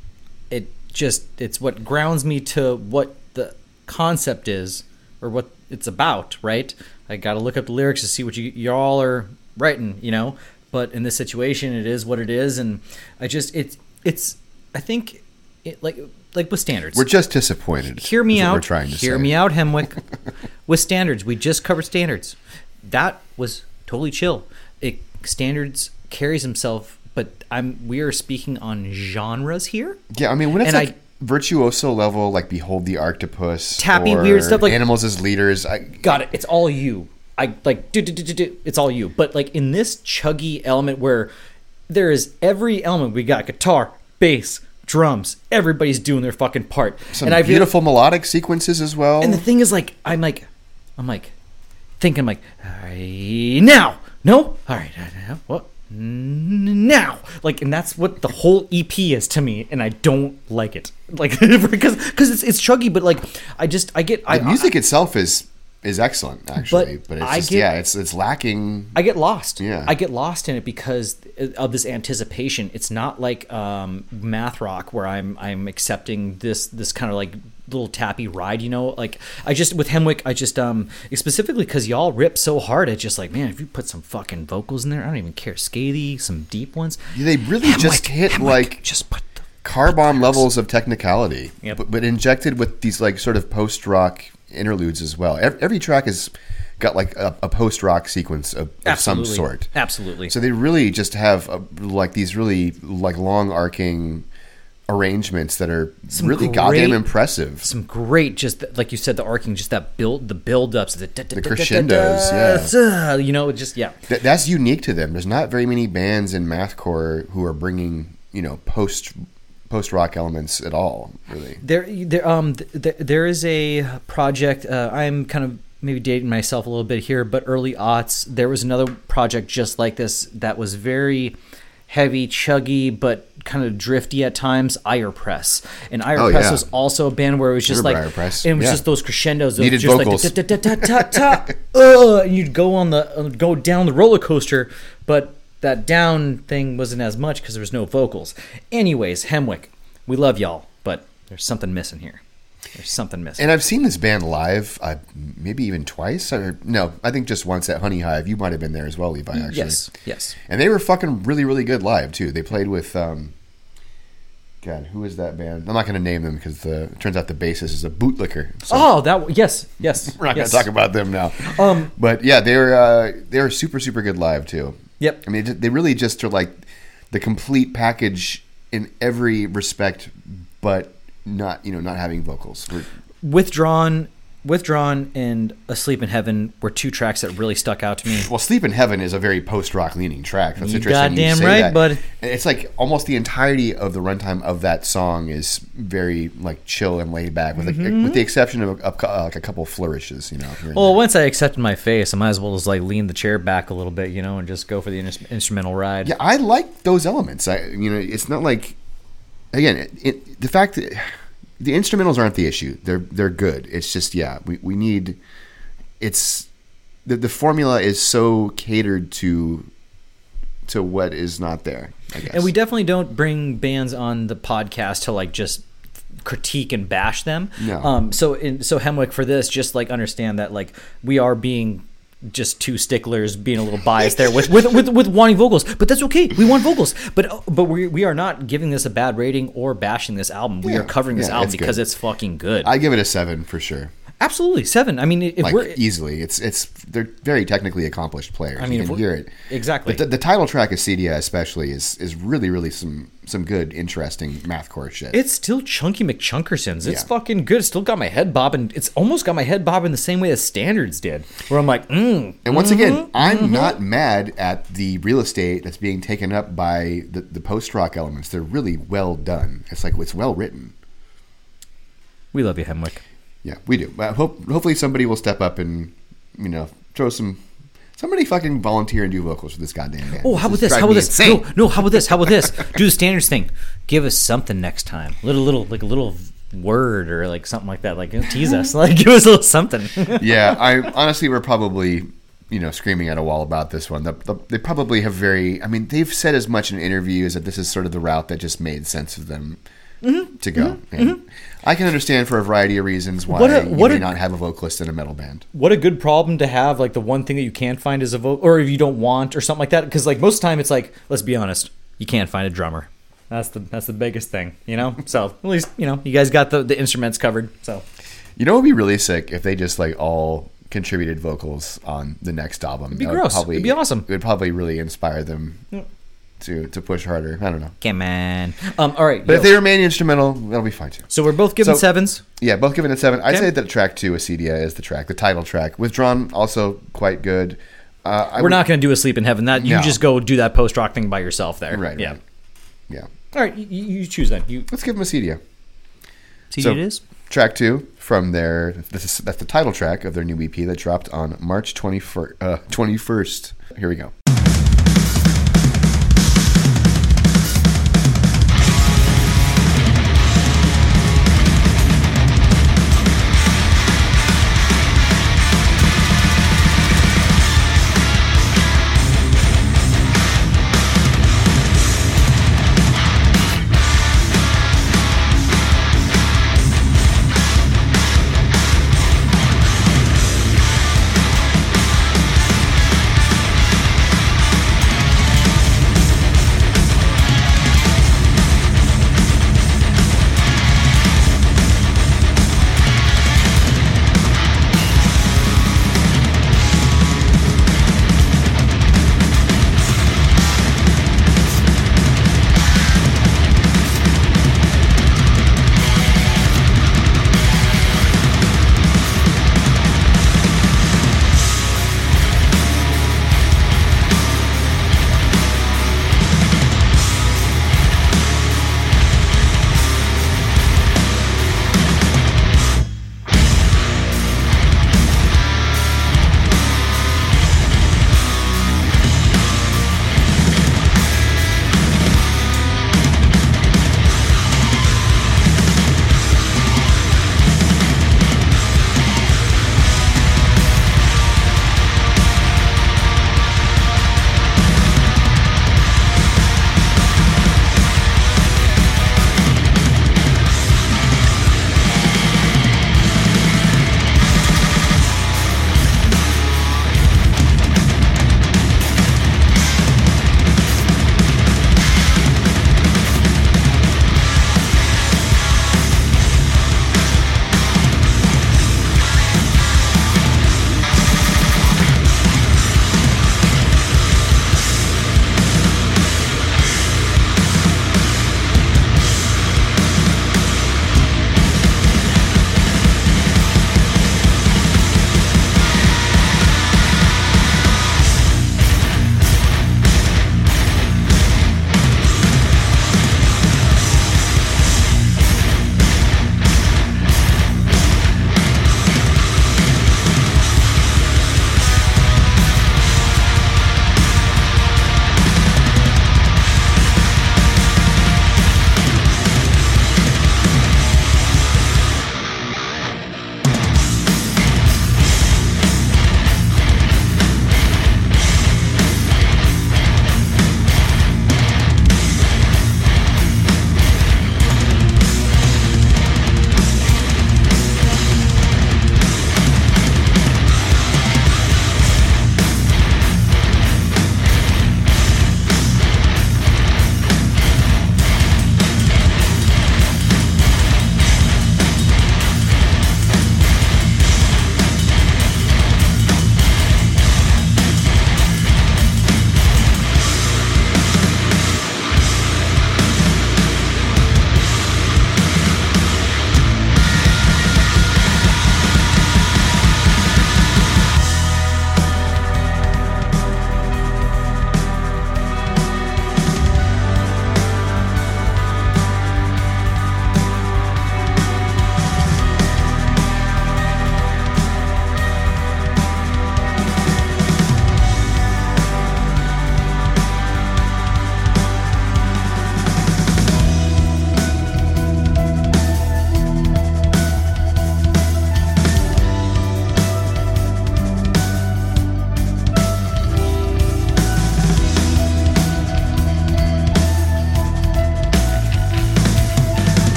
it's what grounds me to what the concept is or what it's about, right? I got to look up the lyrics to see what y'all are writing, you know? But in this situation, it is what it is, and I think with standards. We're just disappointed. Hear me out. We're trying to Hear say. me out, Hemwick. With standards, we just covered standards. That was totally chill. Standards carries himself, but we are speaking on genres here. Yeah, I mean, when it's And virtuoso level, like Behold the Octopus, Tappy or weird stuff, like Animals as Leaders. Got it. It's all you. It's all you. But like in this chuggy element where there is every element, we got guitar, bass, drums. Everybody's doing their fucking part. Some beautiful melodic sequences as well. And the thing is, like, I'm thinking, all right, now, no, all right, what? Now, like, and that's what the whole EP is to me, and I don't like it, like, because it's chuggy, but like, the music itself is excellent, actually, but it's just, it's lacking. I get lost. Yeah, I get lost in it because of this anticipation. It's not like math rock where I'm accepting this kind of like little tappy ride, you know. Like with Hemwick, specifically because y'all rip so hard. It's just like, man, if you put some fucking vocals in there, I don't even care. Scathy, some deep ones. They really just hit Hemwick, like just put the car bomb levels of technicality, yep. but injected with these like sort of post rock interludes as well. Every track has got like a post rock sequence of some sort. Absolutely. So they really just have like these really like long arcing arrangements that are really goddamn impressive. Some great, just like you said, the arcing, just that the build ups, the crescendos, yeah. You know, just yeah. That's unique to them. There's not very many bands in mathcore who are bringing, you know, post rock elements at all, really. There is a project. I'm kind of maybe dating myself a little bit here, but early aughts, there was another project just like this that was very heavy, chuggy, but kind of drifty at times. Irepress, and Irepress was also a band where it was just like, Irepress. And it was just those crescendos, needed just vocals. Like and you'd go down the roller coaster, but that down thing wasn't as much because there was no vocals. Anyways, Hemwick, we love y'all, but there's something missing here. There's something missing. And I've seen this band live, maybe even twice. No, I think just once at Honey Hive. You might have been there as well, Levi, actually. Yes. And they were fucking really, really good live, too. They played with, God, who is that band? I'm not going to name them because it turns out the bassist is a bootlicker. So yes. We're not going to talk about them now. But yeah, they were super, super good live, too. Yep. I mean, they really just are like the complete package in every respect, but not having vocals. Withdrawn and Asleep in Heaven were two tracks that really stuck out to me. Well, Sleep in Heaven is a very post-rock leaning track. That's you interesting. Goddamn you say right, that. bud. It's like almost the entirety of the runtime of that song is very like chill and laid back, with the exception of like a couple flourishes, you know. Well, once I accepted my face, I might as well just like lean the chair back a little bit, you know, and just go for the instrumental ride. Yeah, I like those elements. It's not like, again, the fact that the instrumentals aren't the issue. They're good. It's just, we need. It's the formula is so catered to what is not there, I guess. And we definitely don't bring bands on the podcast to like just critique and bash them. No. So Hemwick, for this, just like understand that like we are being just two sticklers being a little biased there with wanting vocals, but that's okay. We want vocals, but we are not giving this a bad rating or bashing this album. We Yeah, are covering this yeah, album it's because good. it's fucking good. I give it a 7 for sure. Absolutely 7. I mean, if Like we're easily, it's they're very technically accomplished players. I mean, you if can we're- hear it exactly. But the title track of Cedia especially is really some good, interesting mathcore shit. It's still Chunky McChunkersons. It's Yeah. fucking good. It's still got my head bobbing. It's almost got my head bobbing the same way as Standards did, where I'm like, and once again, I'm not mad at the real estate that's being taken up by the post rock elements. They're really well done. It's like it's well written. we love you, Hemwick. Yeah, we do. Hopefully somebody will step up and throw some. Somebody fucking volunteer and do vocals for this goddamn band. Oh, how about is this? How driving about me this? insane. No, how about this? How about this? Do the Standards thing. Give us something next time. Little like a little word or like something like that. Like tease us. Like give us a little something. Yeah, I honestly we're probably screaming at a wall about this one. They probably have they've said as much in interviews that this is sort of the route that just made sense of them to go. And I can understand for a variety of reasons why you may not have a vocalist in a metal band. What a good problem to have. Like the one thing that you can't find is a vocal, or if you don't want, or something like that. Because like most of the time, it's like, let's be honest, you can't find a drummer. That's the biggest thing, So at least you guys got the instruments covered. So It would be really sick if they just like all contributed vocals on the next album. It'd be gross. It'd be awesome. It would probably really inspire them to push harder. I don't know. come on. All right. But if they remain instrumental, that'll be fine too. So we're both giving So- 7s. Yeah, both giving it 7. I'd Okay. say that track 2 of Cedia is the track, the title track. Withdrawn, also quite good. We're not going to do Asleep in Heaven. That you No. just go do that post rock thing by yourself there. Right, Yeah. right. Yeah. All right. You choose then. You Let's give them a Cedia. see So- what it is. Track 2 from that's the title track of their new EP that dropped on March 21st. Here we go.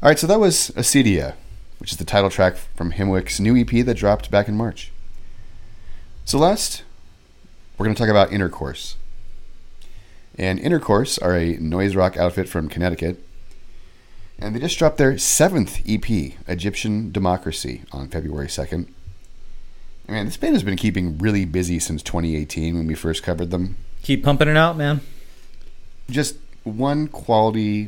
All right, so that was Acedia, which is the title track from Himwick's new EP that dropped back in March. So last, we're going to talk about Intercourse. And Intercourse are a noise rock outfit from Connecticut. And they just dropped their 7th EP, Egyptian Democracy, on February 2nd. Man, this band has been keeping really busy since 2018 when we first covered them. Keep pumping it out, man. Just one quality,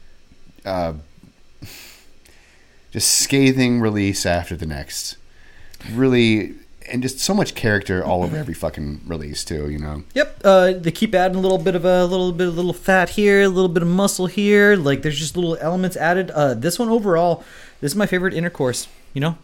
just scathing release after the next. Really, and just so much character all over every fucking release too, you know. Yep. They keep adding a little fat here, a little bit of muscle here. Like there's just little elements added. This one overall, this is my favorite Intercourse. You know.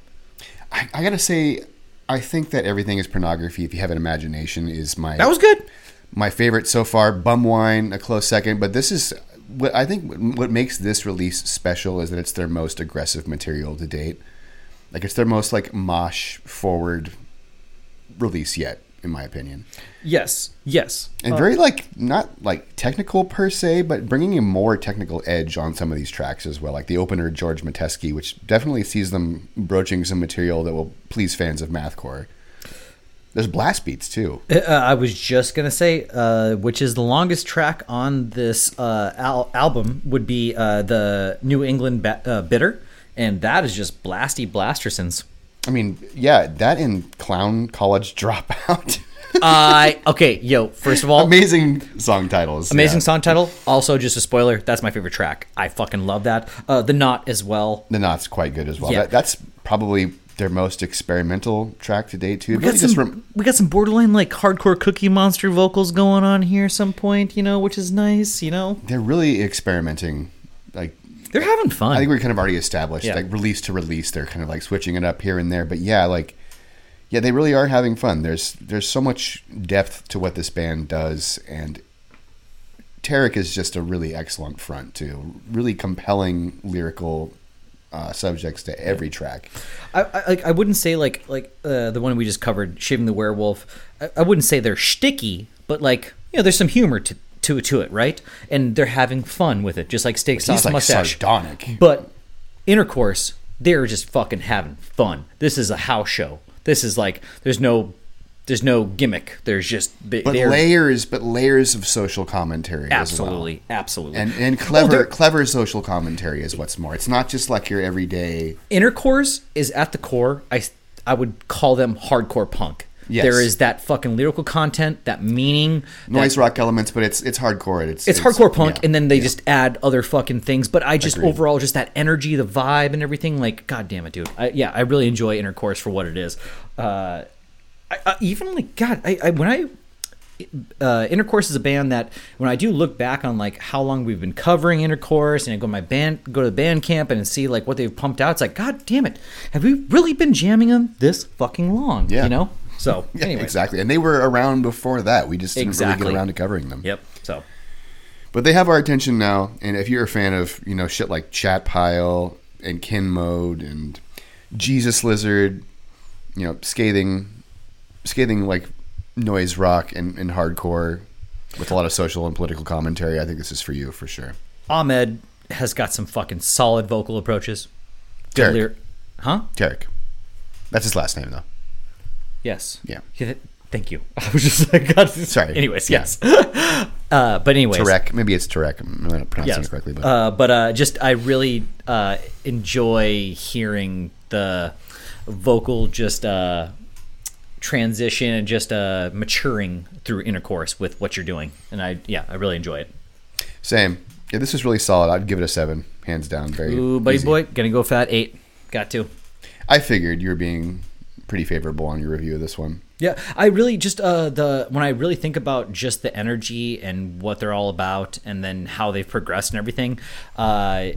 I gotta say, I think that Everything Is Pornography, if you have an imagination, is That was good. my favorite so far. Bumwine, a close second, but this is what I think what makes this release special is that it's their most aggressive material to date. Like it's their most like mosh forward release yet, in my opinion. Yes. And very like not like technical per se, but bringing a more technical edge on some of these tracks as well. Like the opener, George Metesky, which definitely sees them broaching some material that will please fans of mathcore. There's blast beats too. I was just gonna say, which is the longest track on this album would be the New England Bitter, and that is just blasty blastersons. I mean, yeah, that in Clown College Dropout. Okay, yo, first of all, Amazing song titles. amazing yeah. song title. Also, just a spoiler, that's my favorite track. I fucking love that. The Knot as well. The Knot's quite good as well. Yeah. That's probably their most experimental track to date too. We got some borderline like hardcore Cookie Monster vocals going on here at some point, you know, which is nice, you know. They're really experimenting. Like They're having fun. I think we're kind of already established. Yeah. Like release to release, they're kind of like switching it up here and there. But yeah, they really are having fun. There's so much depth to what this band does, and Tarek is just a really excellent front too. Really compelling lyrical subjects to every track. I wouldn't say like the one we just covered, Shaving the Werewolf. I wouldn't say they're shticky, but like, you know, there's some humor to it, right? And they're having fun with it, just like Steak Sauce He's like Mustache. sardonic. But Intercourse, they're just fucking having fun. This is a house show. This is like there's no gimmick. There's just But layers of social commentary absolutely, as well. absolutely. And clever social commentary is what's more. It's not just like your everyday. Intercourse is at the core. I would call them hardcore punk. Yes. There is that fucking lyrical content, that meaning, Noise rock elements, but it's hardcore. It's hardcore punk, yeah, and then they just add other fucking things. But I just Agreed. overall just that energy, the vibe, and everything. Like, god damn it, dude. I really enjoy Intercourse for what it is. Intercourse is a band that when I do look back on like how long we've been covering Intercourse, and I go to the band camp and see like what they've pumped out, it's like, god damn it, have we really been jamming them this fucking long? Yeah. You know. So Yeah, anyway, exactly. And they were around before that. We just didn't really get around to covering them. Yep. So But they have our attention now. And if you're a fan of, you know, shit like Chat Pile and Kin Mode and Jesus Lizard, you know, scathing like noise rock and hardcore with a lot of social and political commentary, I think this is for you for sure. Ahmed has got some fucking solid vocal approaches. Tarek. Huh? Tarek. That's his last name, though. Yes. Yeah. Thank you. I was just like, God. Sorry. Anyways, Yeah. yes. But anyways. Tarek. Maybe it's Tarek. I'm not pronouncing Yes. it correctly. But Just I really enjoy hearing the vocal just transition and just maturing through Intercourse with what you're doing, and I really enjoy it. Same. Yeah, this is really solid. I'd give it a 7, hands down. Very Ooh, buddy easy. boy, gonna go fat 8. Got to. I figured you were being pretty favorable on your review of this one. Yeah, I really just when I really think about just the energy and what they're all about, and then how they've progressed and everything, I'm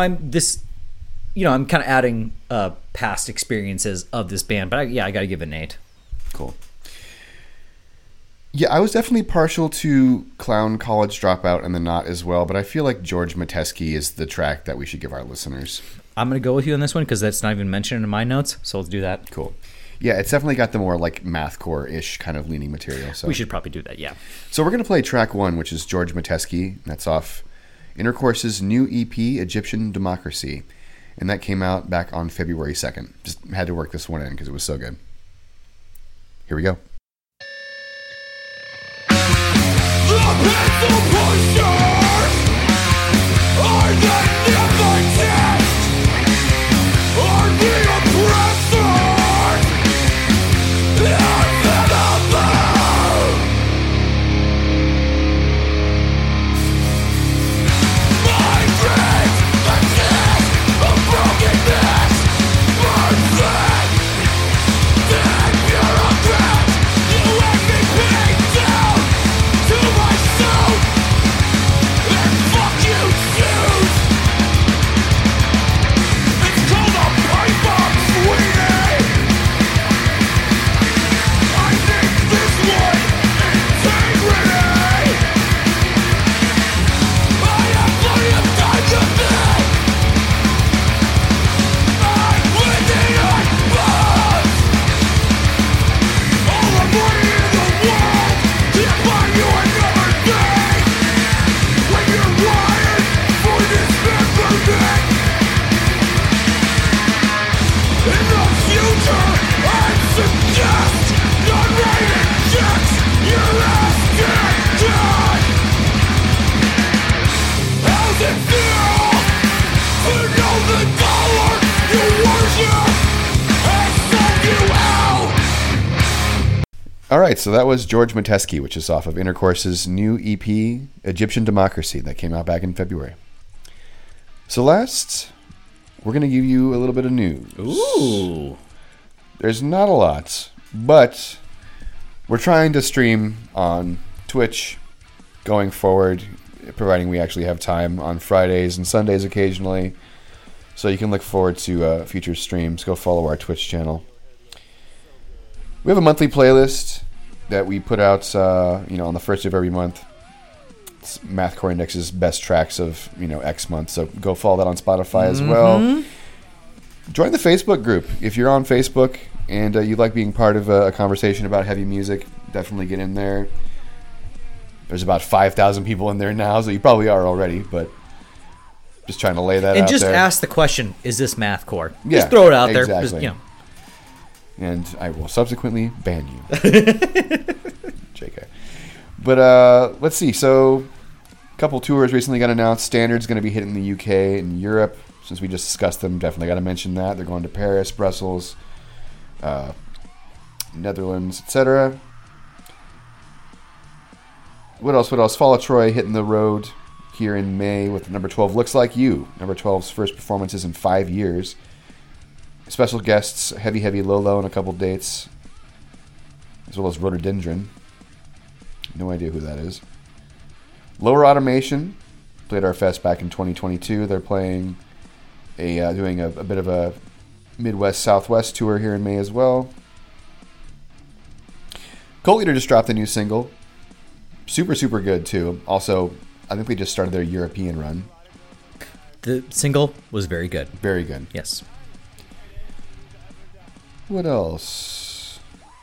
kind of adding past experiences of this band, but I got to give it an 8. Cool. Yeah, I was definitely partial to Clown College Dropout and The Knot as well, but I feel like George Metesky is the track that we should give our listeners. I'm gonna go with you on this one because that's not even mentioned in my notes, so let's do that. Cool. Yeah, it's definitely got the more like mathcore-ish kind of leaning material. So We should probably do that, yeah. So we're going to play track 1, which is George Metesky. That's off Intercourse's new EP, Egyptian Democracy. And that came out back on February 2nd. Just had to work this one in because it was so good. Here we go. The pencil pushers are the nepotists, are the oppressors, inevitable. My dreams exist of brokenness, mercy, dead bureaucrats. You let me pay down to myself, and fuck you, choose. It's called a pipe bomb, sweetie. I think this one integrity. I have plenty of time to think. I'm living on buzz. All the money in the world can't buy you another day. When you're wired for dismemberment. In the future, I'd suggest not writing checks. Your ass get done. How's it feel to know the dollar you worship has sold you out? All right, so that was George Metesky, which is off of Intercourse's new EP, Egyptian Democracy, that came out back in February. So last, we're going to give you a little bit of news. Ooh. There's not a lot, but we're trying to stream on Twitch going forward, providing we actually have time on Fridays and Sundays occasionally. So you can look forward to future streams. Go follow our Twitch channel. We have a monthly playlist that we put out, on the first of every month. It's Mathcore Index's best tracks of, X month. So go follow that on Spotify as well. Join the Facebook group. If you're on Facebook and you like being part of a conversation about heavy music, definitely get in there. There's about 5,000 people in there now, so you probably are already, but just trying to lay that out And just there. ask the question, is this mathcore? Yeah, Just throw it out there. exactly. Just, And I will subsequently ban you. JK. But let's see. So a couple tours recently got announced. Standard's going to be hitting the UK and Europe. Since we just discussed them, definitely got to mention that. They're going to Paris, Brussels, Netherlands, etc. What else? Fall of Troy hitting the road here in May with number 12, Looks Like You. Number 12's first performances in 5 years. Special guests, Heavy Low and a couple dates, as well as Rhododendron. No idea who that is. Lower Automation played our fest back in 2022. They're playing doing a bit of a Midwest Southwest tour here in May as well. Cult Leader just dropped a new single. Super good too. Also, I think they just started their European run. The single was very good. Very good. Yes. What else?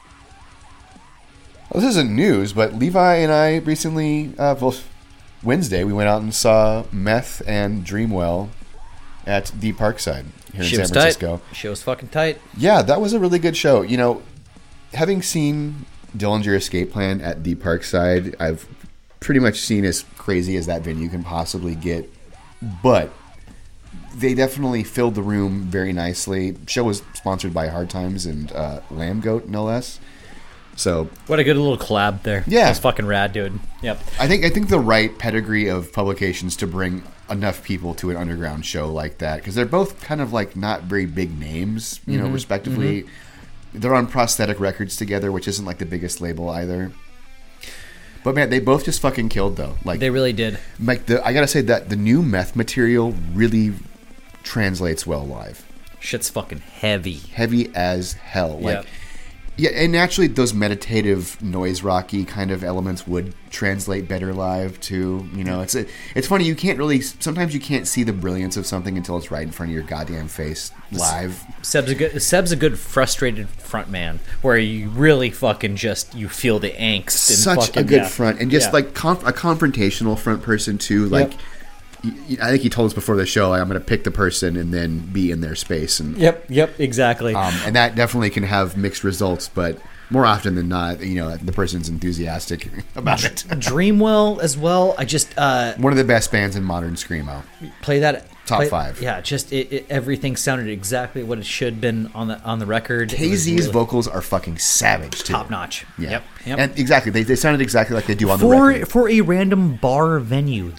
Well, this isn't news, but Levi and I recently, Wednesday, we went out and saw Meth and Dreamwell at the Parkside here in She San was Francisco. tight. She was fucking tight. Yeah, that was a really good show. Having seen Dillinger Escape Plan at the Parkside, I've pretty much seen as crazy as that venue can possibly get. But they definitely filled the room very nicely. Show was sponsored by Hard Times and Lamb Goat, no less. So What a good little collab there. Yeah. That's fucking rad, dude. Yep. I think the right pedigree of publications to bring enough people to an underground show like that, because they're both kind of like not very big names, respectively. They're on Prosthetic Records together, which isn't like the biggest label either. But man, they both just fucking killed though. Like They really did. Like I gotta say that the new Meth material really translates well live. Shit's fucking heavy. Heavy as hell. Like, Yep. yeah, and naturally those meditative noise rocky kind of elements would translate better live too. It's funny, you can't really, sometimes you can't see the brilliance of something until it's right in front of your goddamn face live. Seb's a good frustrated front man, where you really fucking you feel the angst. And Such fucking, a good front, and just Yeah. like a confrontational front person too. Like, I think he told us before the show, like, I'm going to pick the person and then be in their space. And Yep, exactly. and that definitely can have mixed results, but more often than not, the person's enthusiastic about it. Dreamwell as well. I just One of the best bands in modern screamo. play that Top 5. Yeah, just everything sounded exactly what it should have been on the record. It was KZ's really vocals are fucking savage too. top notch. Yeah. Yep. And exactly, they sounded exactly like they do on the record. For a random bar venue,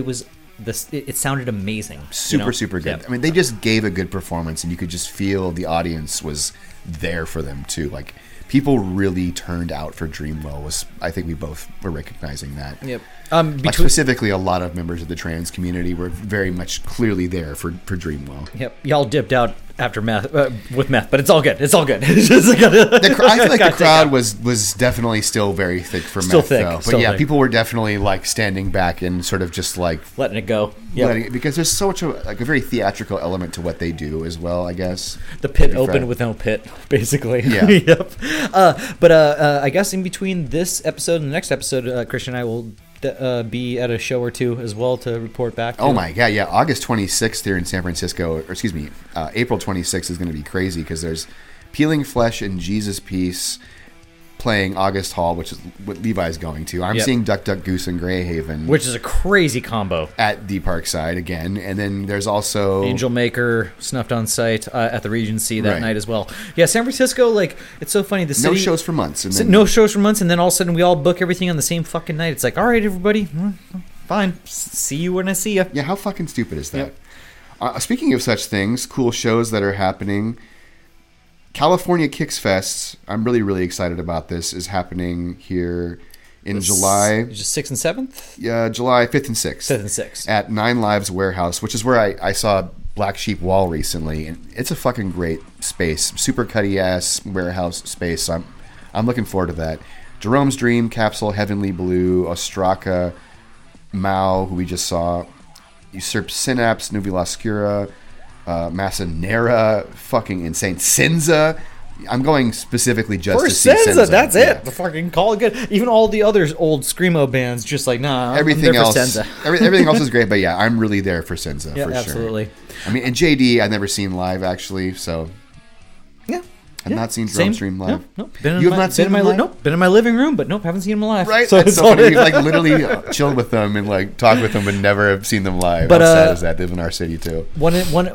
it sounded amazing. Super good. Yep. I mean, they just gave a good performance, and you could just feel the audience was there for them too. Like, people really turned out for Dreamwell. I think we both were recognizing that. Yep. Like, specifically, a lot of members of the trans community were very much clearly there for Dreamwell. Yep. Y'all dipped out after meth with meth, but it's all good. It's all good. I feel like the crowd was definitely still very thick for Still meth, thick, though. But still yeah, thick. people were definitely like standing back and sort of just like letting it go. Yep. letting it, because there's so much of a very theatrical element to what they do as well, I guess. The pit In opened fact- with no pit, basically. Yeah. Yep. But I guess in between this episode and the next episode, Christian and I will be at a show or two as well to report back. Oh my god, yeah! August 26th here in San Francisco, or excuse me, April 26th is going to be crazy because there's Peeling Flesh and Jesus Piece playing August Hall, which is what Levi's going to. I'm Yep. seeing Duck Duck Goose and Greyhaven, Which is a crazy combo. at the Parkside again, and then there's also Angel Maker snuffed on site at the Regency that Right. night as well. Yeah, San Francisco, like, it's so funny. The no city, shows for months, and then no shows for months, and then all of a sudden we all book everything on the same fucking night. It's like, all right, everybody, fine. See you when I see you. yeah, how fucking stupid is that? Yep. Speaking of such things, cool shows that are happening. California Kicks Fest, I'm really excited about this, is happening here in July. Just 6th and 7th? July 5th and 6th. 5th and 6th. At Nine Lives Warehouse, which is where I saw Black Sheep Wall recently, and it's a fucking great space. Super cutty ass warehouse space. So I'm looking forward to that. Jerome's Dream, Capsule, Heavenly Blue, Ostraka, Mao, who we just saw, Usurp Synapse, Nubula Oscura, Massanera, fucking insane. Senza. I'm going specifically just For to see Senza, that's Yeah. it. The fucking call it good. Even all the other old screamo bands, just like, nah, Everything I'm there else, for Senza. everything else is great, but yeah, I'm really there for Senza Yeah, for absolutely. sure. I mean, and JD, I've never seen live actually, so Yeah. I've not seen Jerome Stream live. Nope. You have not seen him live? Nope. Been in my living room, but nope, haven't seen him live. Right? So That's it's so all- funny. You've like literally chilled with them and like talked with them, but never have seen them live. But, How sad is that? They live in our city too. one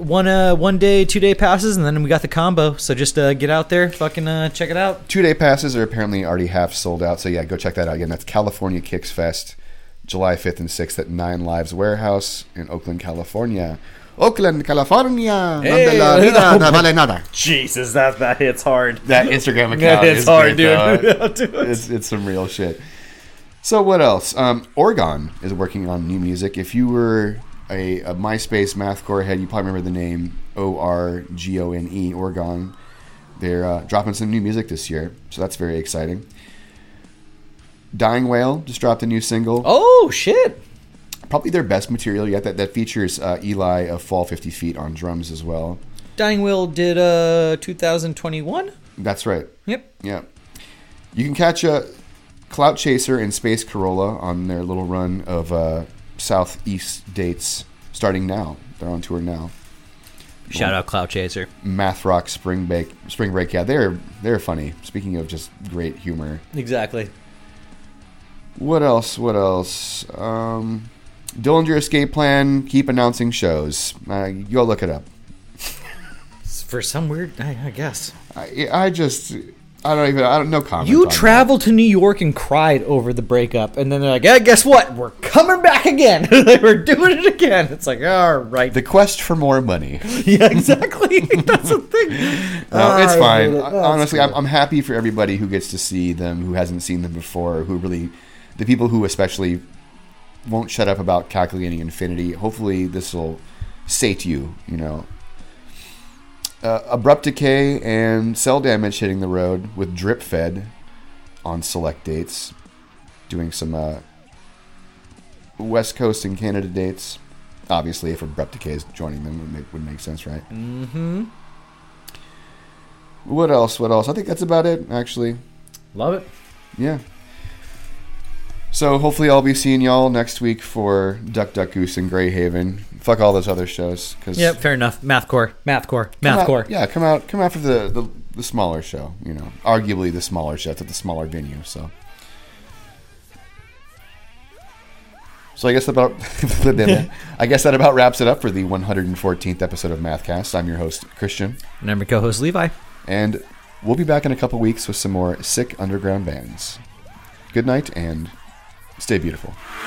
day, 2 day passes, and then we got the combo. So just get out there, fucking check it out. 2-day passes are apparently already half sold out, so yeah, go check that out again. That's California Kicks Fest, July 5th and 6th at Nine Lives Warehouse in Oakland, California. Oakland, California. Hey. Donde la vida no vale nada. Jesus, that hits hard. That Instagram account That hits is hard, great, dude. though. Dude. It's some real shit. So what else? Oregon is working on new music. If you were a MySpace mathcore head, you probably remember the name ORGONE, Oregon. They're dropping some new music this year, so that's very exciting. Dying Whale just dropped a new single. Oh shit! Probably their best material yet. That features Eli of Fall 50 Feet on drums as well. Dying Will did 2021. That's right. Yep. Yeah. You can catch Clout Chaser and Space Corolla on their little run of Southeast dates starting now. They're on tour now. Shout out Cloud Chaser. Math Rock Spring Break. Yeah, they're funny. Speaking of just great humor. Exactly. What else? Dillinger Escape Plan, keep announcing shows. Go look it up. For some weird, I guess. I don't no comment. You on traveled to New York and cried over the breakup, and then they're like, "Yeah, guess what? We're coming back again. We're doing it again." It's like, all right. that. The quest for more money. Yeah, exactly. That's the thing. No, it's fine. That's Honestly, good. I'm happy for everybody who gets to see them, who hasn't seen them before, who really, the people who especially won't shut up about calculating infinity. Hopefully, this will sate you. Abrupt Decay and Cell Damage hitting the road with Drip Fed on select dates, doing some West Coast and Canada dates. Obviously, if Abrupt Decay is joining them, it would make sense, right? Mm-hmm. What else? I think that's about it, actually. Love it. Yeah. So hopefully I'll be seeing y'all next week for Duck Duck Goose and Greyhaven. Fuck all those other shows. Yep, fair enough. Mathcore. Yeah, come out for the smaller show. Arguably the smaller show. It's at the smaller venue. So I guess that about wraps it up for the 114th episode of Mathcast. I'm your host Christian, And I'm your co-host Levi. and we'll be back in a couple weeks with some more sick underground bands. Good night and stay beautiful.